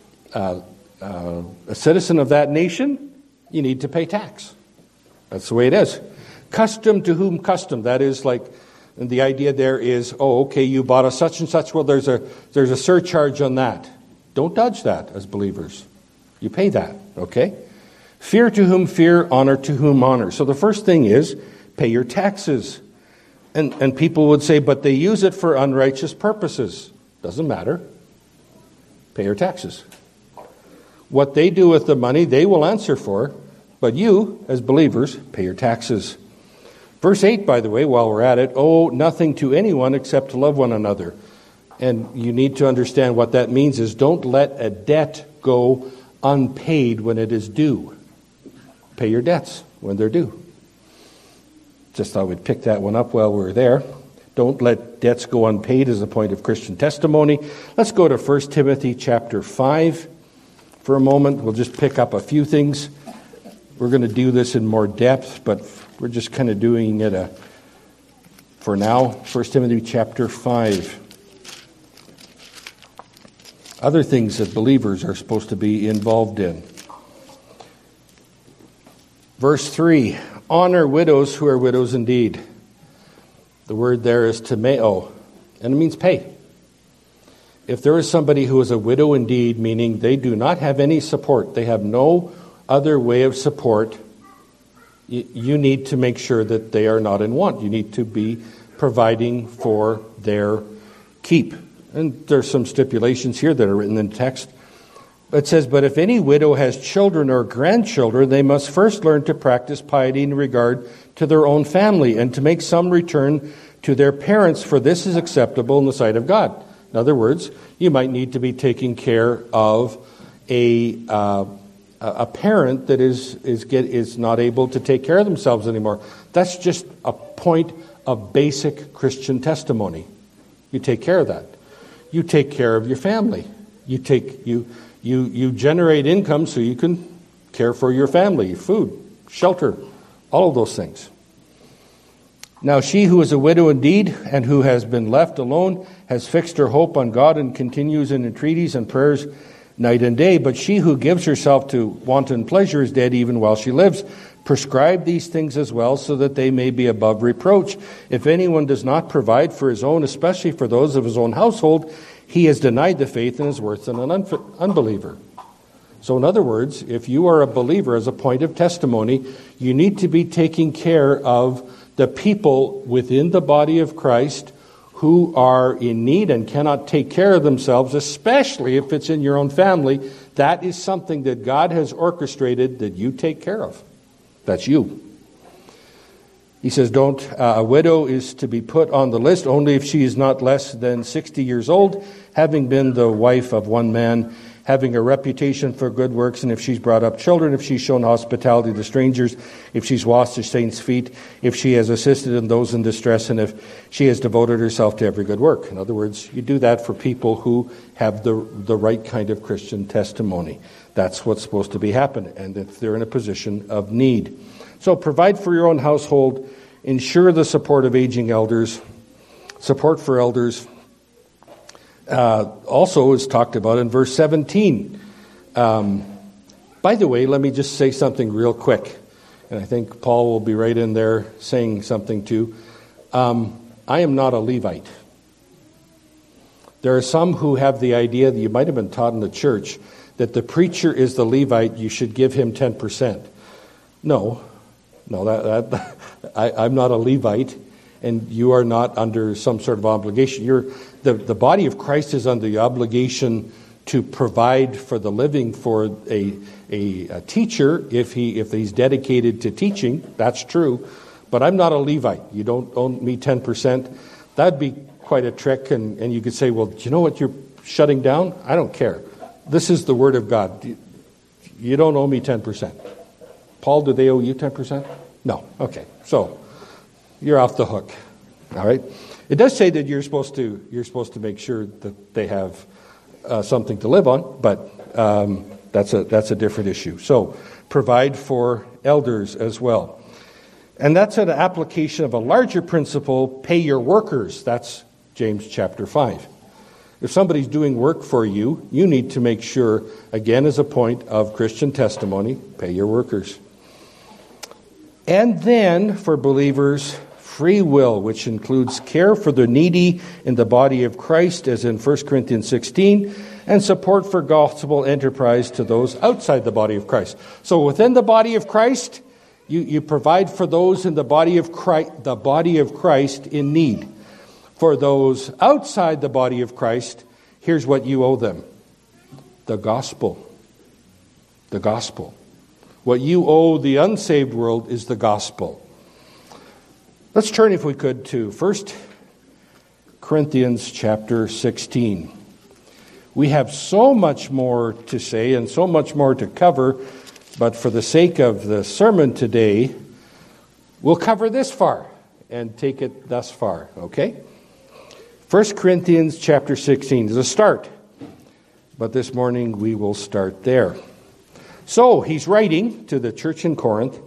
citizen of that nation, you need to pay tax. That's the way it is. Custom to whom custom. That is like, and the idea there is, you bought a such and such. Well, there's a surcharge on that. Don't dodge that as believers. You pay that, okay? Fear to whom fear, honor to whom honor. So the first thing is, pay your taxes. And people would say, but they use it for unrighteous purposes. Doesn't matter. Pay your taxes. What they do with the money, they will answer for. But you, as believers, pay your taxes. Verse 8, by the way, while we're at it, owe nothing to anyone except to love one another. And you need to understand what that means is don't let a debt go unpaid when it is due. Pay your debts when they're due. Just thought we'd pick that one up while we're there. Don't let debts go unpaid as a point of Christian testimony. Let's go to 1 Timothy chapter 5 for a moment. We'll just pick up a few things. We're going to do this in more depth, but we're just kind of doing it for now. 1 Timothy chapter 5. Other things that believers are supposed to be involved in. Verse 3, honor widows who are widows indeed. The word there is timeo, and it means pay. If there is somebody who is a widow indeed, meaning they do not have any support, they have no other way of support, you need to make sure that they are not in want. You need to be providing for their keep. And there's some stipulations here that are written in text. It says, but if any widow has children or grandchildren, they must first learn to practice piety in regard to their own family and to make some return to their parents, for this is acceptable in the sight of God. In other words, you might need to be taking care of a parent that is not able to take care of themselves anymore. That's just a point of basic Christian testimony. You take care of that. You take care of your family. You generate income so you can care for your family, food, shelter, all of those things. Now she who is a widow indeed and who has been left alone has fixed her hope on God and continues in entreaties and prayers night and day. But she who gives herself to wanton pleasure is dead even while she lives. Prescribe these things as well so that they may be above reproach. If anyone does not provide for his own, especially for those of his own household, he has denied the faith and is worse than an unbeliever. So in other words, if you are a believer, as a point of testimony, you need to be taking care of the people within the body of Christ who are in need and cannot take care of themselves, especially if it's in your own family. That is something that God has orchestrated that you take care of. That's you. He says, a widow is to be put on the list only if she is not less than 60 years old, having been the wife of one man, having a reputation for good works, and if she's brought up children, if she's shown hospitality to strangers, if she's washed the saints' feet, if she has assisted in those in distress, and if she has devoted herself to every good work. In other words, you do that for people who have the right kind of Christian testimony. That's what's supposed to be happening, and if they're in a position of need. So provide for your own household, ensure the support of aging elders, support for elders. Also is talked about in verse 17. By the way, let me just say something real quick, and I think Paul will be right in there saying something too. I am not a Levite. There are some who have the idea that you might have been taught in the church that the preacher is the Levite, you should give him 10%. No, I'm not a Levite, and you are not under some sort of obligation. The body of Christ is under the obligation to provide for the living for a teacher if he's dedicated to teaching. That's true, but I'm not a Levite. You don't owe me 10%. That'd be quite a trick, and you could say, well, do you know what you're shutting down? I don't care. This is the Word of God. You don't owe me 10%. Paul, do they owe you 10%? No. Okay. So you're off the hook. All right. It does say that you're supposed to make sure that they have something to live on, but that's a different issue. So provide for elders as well, and that's an application of a larger principle: pay your workers. That's James chapter 5. If somebody's doing work for you, you need to make sure, again, as a point of Christian testimony, pay your workers. And then, for believers, free will, which includes care for the needy in the body of Christ, as in 1 Corinthians 16, and support for gospel enterprise to those outside the body of Christ. So within the body of Christ, you provide for those in the body of Christ in need. For those outside the body of Christ, here's what you owe them: the gospel. The gospel. What you owe the unsaved world is the gospel. Let's turn, if we could, to 1 Corinthians chapter 16. We have so much more to say and so much more to cover, but for the sake of the sermon today, we'll cover this far and take it thus far, okay? 1 Corinthians chapter 16 is a start, but this morning we will start there. So, he's writing to the church in Corinth,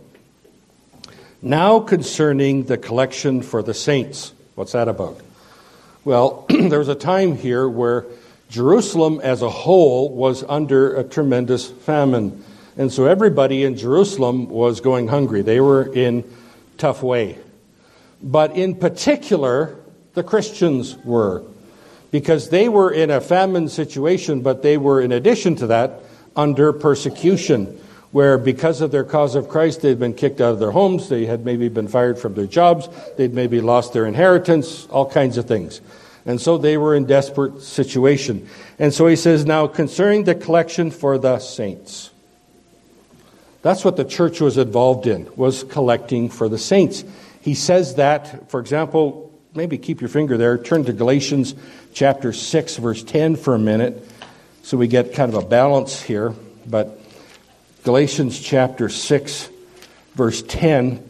now concerning the collection for the saints. What's that about? Well, there was a time here where Jerusalem as a whole was under a tremendous famine. And so everybody in Jerusalem was going hungry. They were in tough way. But in particular, the Christians were, because they were in a famine situation, but they were, in addition to that, under persecution, where because of their cause of Christ, they'd been kicked out of their homes, they had maybe been fired from their jobs, they'd maybe lost their inheritance, all kinds of things. And so they were in desperate situation. And so he says, now concerning the collection for the saints. That's what the church was involved in, was collecting for the saints. He says that, for example, maybe keep your finger there, turn to Galatians chapter 6, verse 10 for a minute, so we get kind of a balance here. But Galatians chapter 6, verse 10.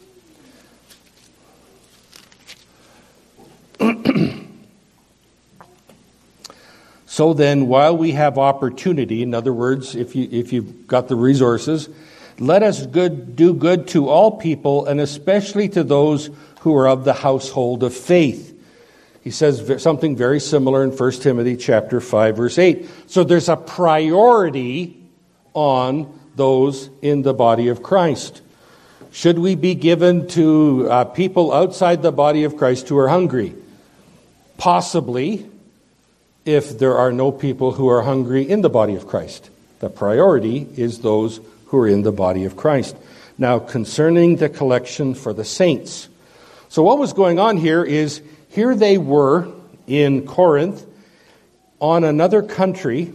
So then, while we have opportunity, in other words, if you've got the resources, let us do good to all people, and especially to those who are of the household of faith. He says something very similar in 1 Timothy chapter 5, verse 8. So there's a priority on those in the body of Christ. Should we be given to people outside the body of Christ who are hungry? Possibly, if there are no people who are hungry in the body of Christ. The priority is those who are in the body of Christ. Now, concerning the collection for the saints. So what was going on here is, here they were in Corinth, on another country,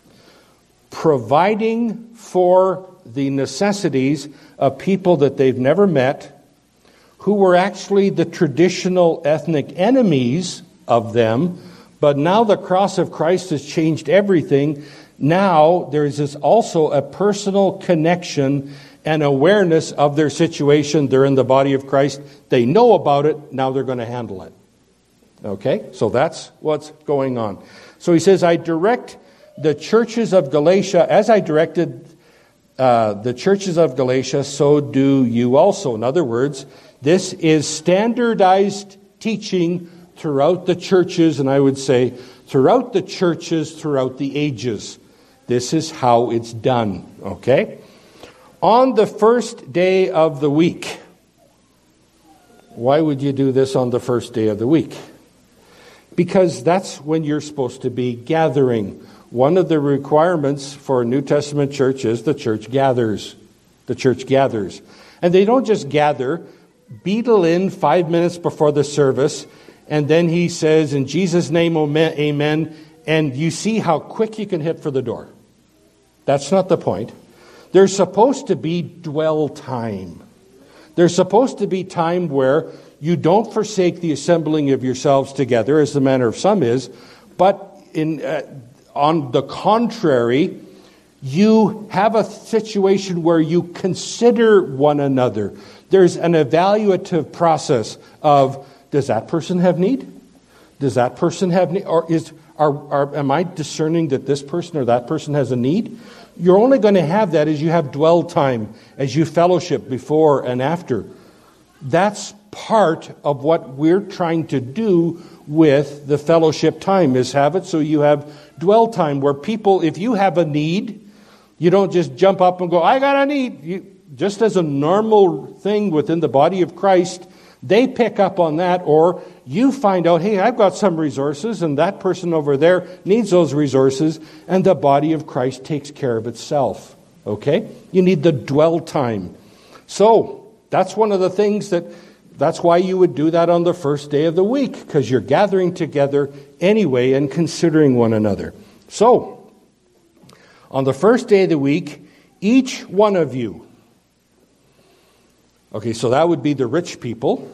providing for the necessities of people that they've never met, who were actually the traditional ethnic enemies of them. But now the cross of Christ has changed everything. Now there is also a personal connection and awareness of their situation. They're in the body of Christ. They know about it. Now they're going to handle it. Okay? So that's what's going on. So he says, I direct the churches of Galatia, as I directed the churches of Galatia, so do you also. In other words, this is standardized teaching throughout the churches, and I would say throughout the churches, throughout the ages. This is how it's done, okay? On the first day of the week. Why would you do this on the first day of the week? Because that's when you're supposed to be gathering. One of the requirements for a New Testament church is the church gathers. The church gathers. And they don't just gather, beetle in 5 minutes before the service, and then he says, in Jesus' name, amen, and you see how quick you can hit for the door. That's not the point. There's supposed to be dwell time. There's supposed to be time where you don't forsake the assembling of yourselves together, as the manner of some is, but on the contrary, you have a situation where you consider one another. There's an evaluative process of, does that person have need? Does that person have need? Or am I discerning that this person or that person has a need? You're only going to have that as you have dwell time, as you fellowship before and after. That's part of what we're trying to do with the fellowship time, is have it so you have dwell time where people, if you have a need, you don't just jump up and go, I got a need. Just as a normal thing within the body of Christ, they pick up on that, or you find out, hey, I've got some resources, and that person over there needs those resources, and the body of Christ takes care of itself. Okay? You need the dwell time. So, that's one of the things that's why you would do that on the first day of the week, because you're gathering together anyway and considering one another. So, on the first day of the week, each one of you. Okay, so that would be the rich people.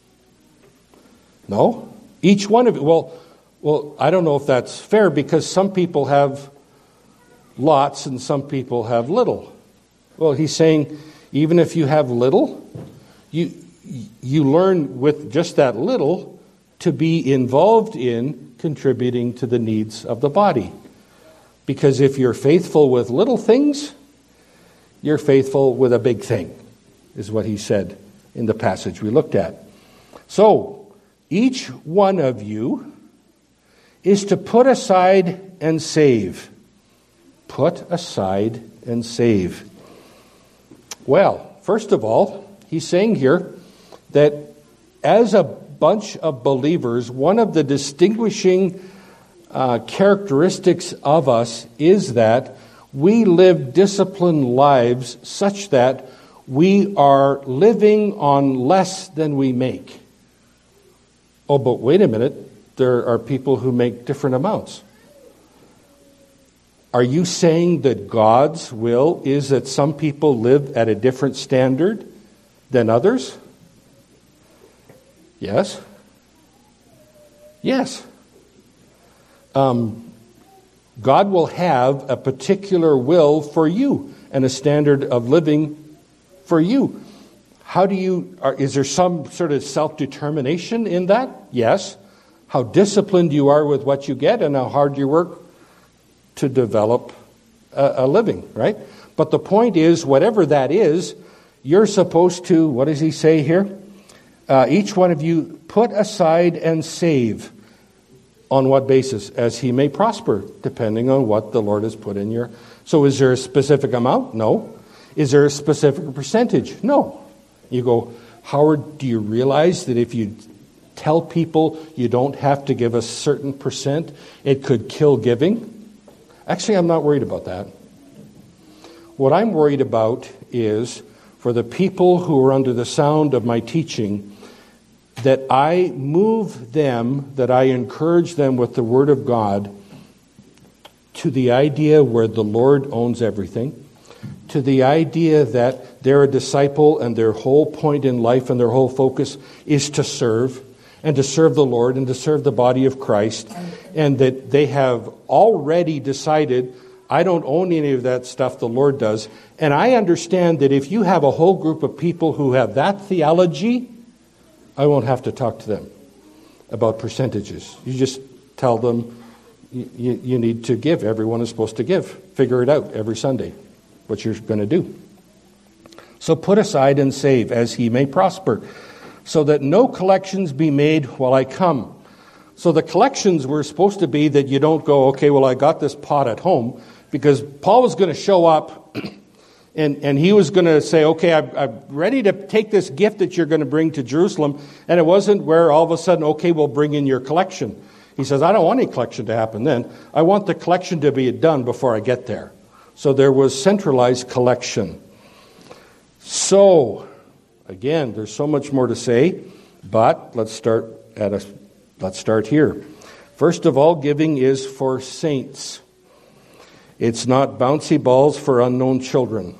No? Each one of you. Well, I don't know if that's fair, because some people have lots and some people have little. Well, he's saying even if you have little, you learn with just that little to be involved in contributing to the needs of the body. Because if you're faithful with little things, you're faithful with a big thing, is what he said in the passage we looked at. So, each one of you is to put aside and save. Put aside and save. Well, first of all, he's saying here that as a bunch of believers, one of the distinguishing characteristics of us is that we live disciplined lives such that we are living on less than we make. Oh, but wait a minute. there are people who make different amounts. Are you saying that God's will is that some people live at a different standard than others? Yes. Yes. God will have a particular will for you and a standard of living for you. Is there some sort of self-determination in that? Yes. How disciplined you are with what you get and how hard you work to develop a living, right? But the point is, whatever that is, you're supposed to, what does he say here? Each one of you put aside and save. On what basis? As he may prosper, depending on what the Lord has put in your... So is there a specific amount? No. Is there a specific percentage? No. You go, Howard, do you realize that if you tell people you don't have to give a certain percent, it could kill giving? Actually, I'm not worried about that. What I'm worried about is for the people who are under the sound of my teaching, that I move them, that I encourage them with the Word of God to the idea where the Lord owns everything, to the idea that they're a disciple and their whole point in life and their whole focus is to serve, and to serve the Lord and to serve the body of Christ, and that they have already decided, I don't own any of that stuff, the Lord does. And I understand that if you have a whole group of people who have that theology, I won't have to talk to them about percentages. You just tell them you need to give. Everyone is supposed to give. Figure it out every Sunday, what you're going to do. So put aside and save as he may prosper, so that no collections be made while I come. So the collections were supposed to be that you don't go, okay, well, I got this pot at home, because Paul was going to show up and he was going to say, okay, I'm ready to take this gift that you're going to bring to Jerusalem. And it wasn't where all of a sudden, okay, we'll bring in your collection. He says, I don't want any collection to happen then. I want the collection to be done before I get there. So there was centralized collection. So, again, there's so much more to say, but let's start here. First of all, giving is for saints. It's not bouncy balls for unknown children.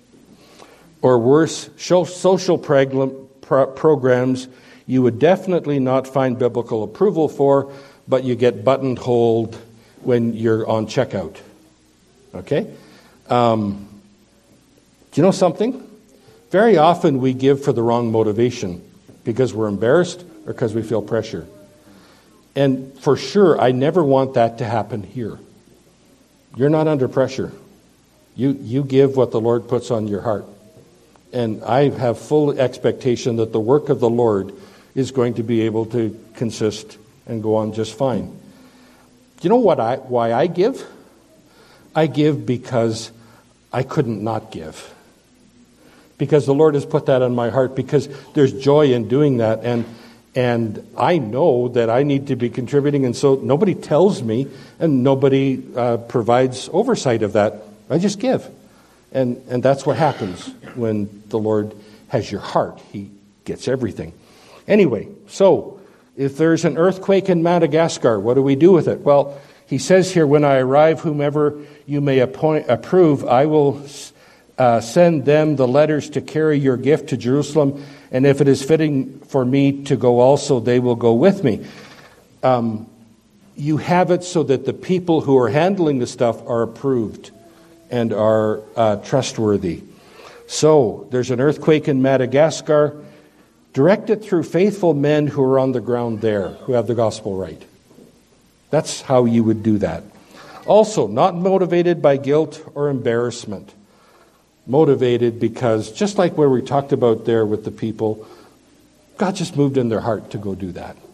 Or worse, social programs you would definitely not find biblical approval for, but you get buttonholed when you're on checkout. Okay? Do you know something? Very often we give for the wrong motivation, because we're embarrassed or because we feel pressure. And for sure, I never want that to happen here. You're not under pressure. You give what the Lord puts on your heart. And I have full expectation that the work of the Lord is going to be able to consist and go on just fine. Do you know why I give? I give because I couldn't not give. Because the Lord has put that on my heart, because there's joy in doing that. And I know that I need to be contributing, and so nobody tells me, and nobody provides oversight of that. I just give. And that's what happens when the Lord has your heart. He gets everything. Anyway, so if there's an earthquake in Madagascar, what do we do with it? Well, he says here, when I arrive, whomever you may approve, I will send them the letters to carry your gift to Jerusalem, and if it is fitting for me to go also, they will go with me. You have it so that the people who are handling the stuff are approved and are trustworthy. So, there's an earthquake in Madagascar. Direct it through faithful men who are on the ground there, who have the gospel right. That's how you would do that. Also, not motivated by guilt or embarrassment. Motivated because, just like where we talked about there with the people, God just moved in their heart to go do that.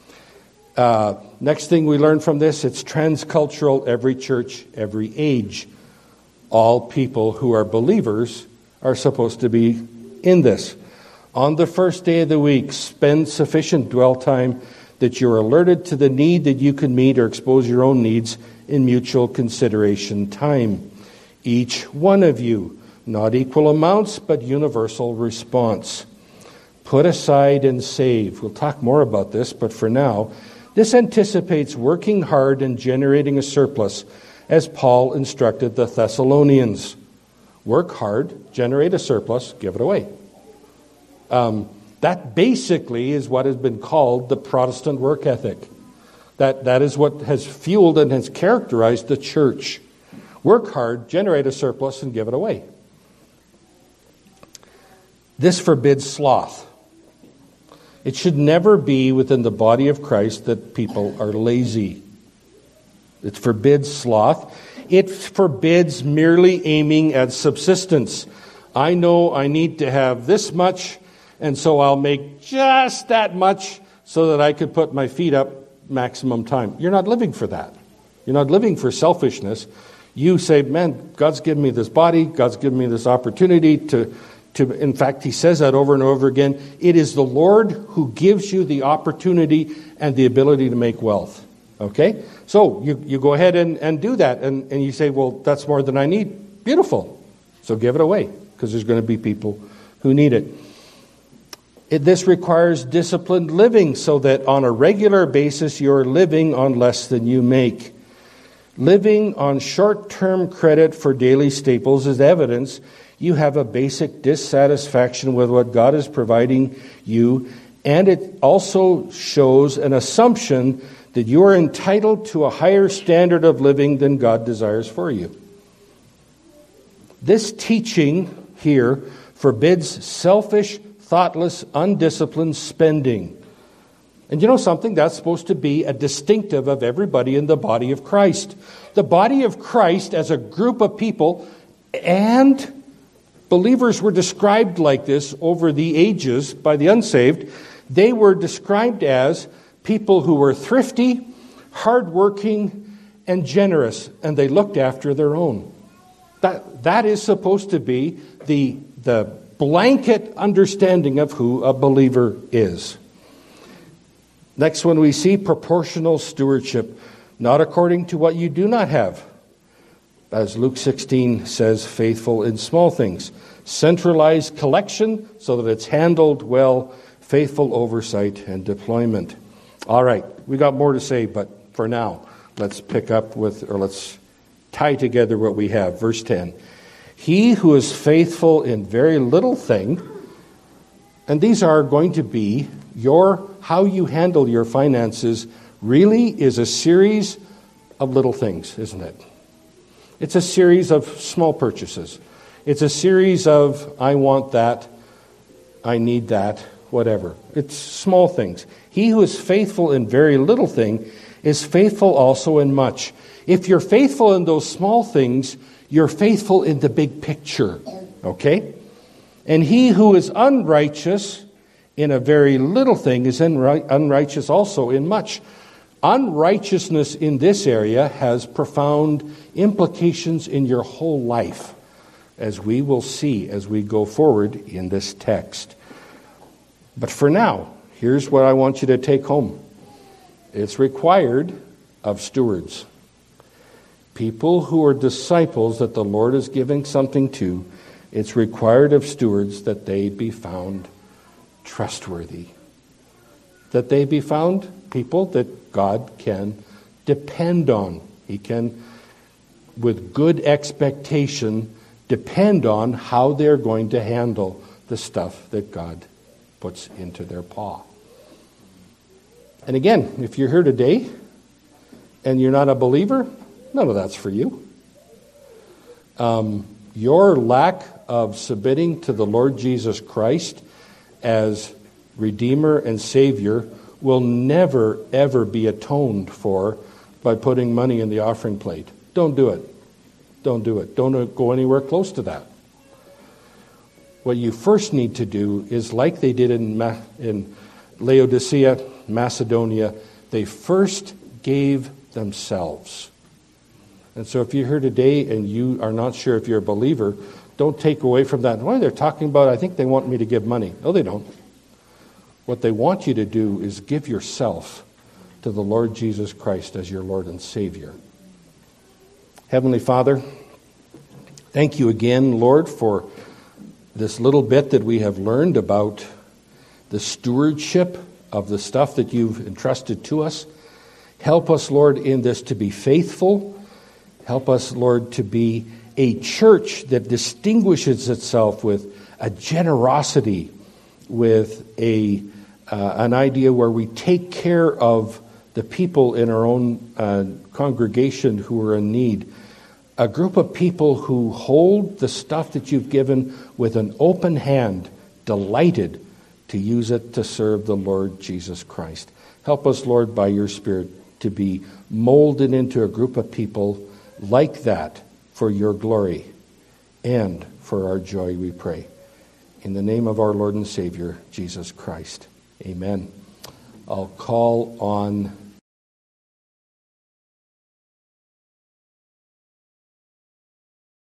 Next thing we learn from this, it's transcultural, every church, every age. All people who are believers are supposed to be in this. On the first day of the week, spend sufficient dwell time that you're alerted to the need that you can meet or expose your own needs in mutual consideration time. Each one of you, not equal amounts, but universal response. Put aside and save. We'll talk more about this, but for now, This anticipates working hard and generating a surplus, as Paul instructed the Thessalonians. Work hard, generate a surplus, give it away. That basically is what has been called the Protestant work ethic. That is what has fueled and has characterized the church. Work hard, generate a surplus, and give it away. This forbids sloth. It should never be within the body of Christ that people are lazy. It forbids sloth. It forbids merely aiming at subsistence. I know I need to have this much, and so I'll make just that much so that I could put my feet up maximum time. You're not living for that. You're not living for selfishness. You say, man, God's given me this body. God's given me this opportunity to. In fact, he says that over and over again. It is the Lord who gives you the opportunity and the ability to make wealth. Okay? So you go ahead and do that. And you say, well, that's more than I need. Beautiful. So give it away, because there's going to be people who need it. This requires disciplined living so that on a regular basis you're living on less than you make. Living on short-term credit for daily staples is evidence you have a basic dissatisfaction with what God is providing you, and it also shows an assumption that you are entitled to a higher standard of living than God desires for you. This teaching here forbids selfish, thoughtless, undisciplined spending. And you know something? That's supposed to be a distinctive of everybody in the body of Christ. The body of Christ as a group of people, and believers were described like this over the ages by the unsaved. They were described as people who were thrifty, hardworking, and generous, and they looked after their own. That is supposed to be the blanket understanding of who a believer is. Next one we see proportional stewardship, not according to what you do not have. As Luke 16 says, faithful in small things. Centralized collection so that it's handled well, faithful oversight and deployment. All right, we got more to say, but for now, let's let's tie together what we have. Verse 10. He who is faithful in very little thing, and these are going to be how you handle your finances, really is a series of little things, isn't it? It's a series of small purchases. It's a series of, I want that, I need that, whatever. It's small things. He who is faithful in very little thing is faithful also in much. If you're faithful in those small things, you're faithful in the big picture. Okay? And he who is unrighteous in a very little thing is unrighteous also in much. Unrighteousness in this area has profound implications in your whole life, as we will see as we go forward in this text. But for now, here's what I want you to take home. It's required of stewards. People who are disciples that the Lord is giving something to, it's required of stewards that they be found trustworthy. That they be found people that God can depend on. He can, with good expectation, depend on how they're going to handle the stuff that God puts into their paw. And again, if you're here today and you're not a believer, none of that's for you. Your lack of submitting to the Lord Jesus Christ as Redeemer and Savior will never, ever be atoned for by putting money in the offering plate. Don't do it. Don't do it. Don't go anywhere close to that. What you first need to do is like they did in Laodicea, Macedonia, they first gave themselves. And so if you're here today and you are not sure if you're a believer, don't take away from that. Why they're talking about, I think they want me to give money. No, they don't. What they want you to do is give yourself to the Lord Jesus Christ as your Lord and Savior. Heavenly Father, thank you again, Lord, for this little bit that we have learned about the stewardship of the stuff that you've entrusted to us. Help us, Lord, in this to be faithful. Help us, Lord, to be a church that distinguishes itself with a generosity, with an idea where we take care of the people in our own congregation who are in need. A group of people who hold the stuff that you've given with an open hand, delighted to use it to serve the Lord Jesus Christ. Help us, Lord, by your Spirit, to be molded into a group of people like that for your glory and for our joy, we pray. In the name of our Lord and Savior, Jesus Christ. Amen. I'll call on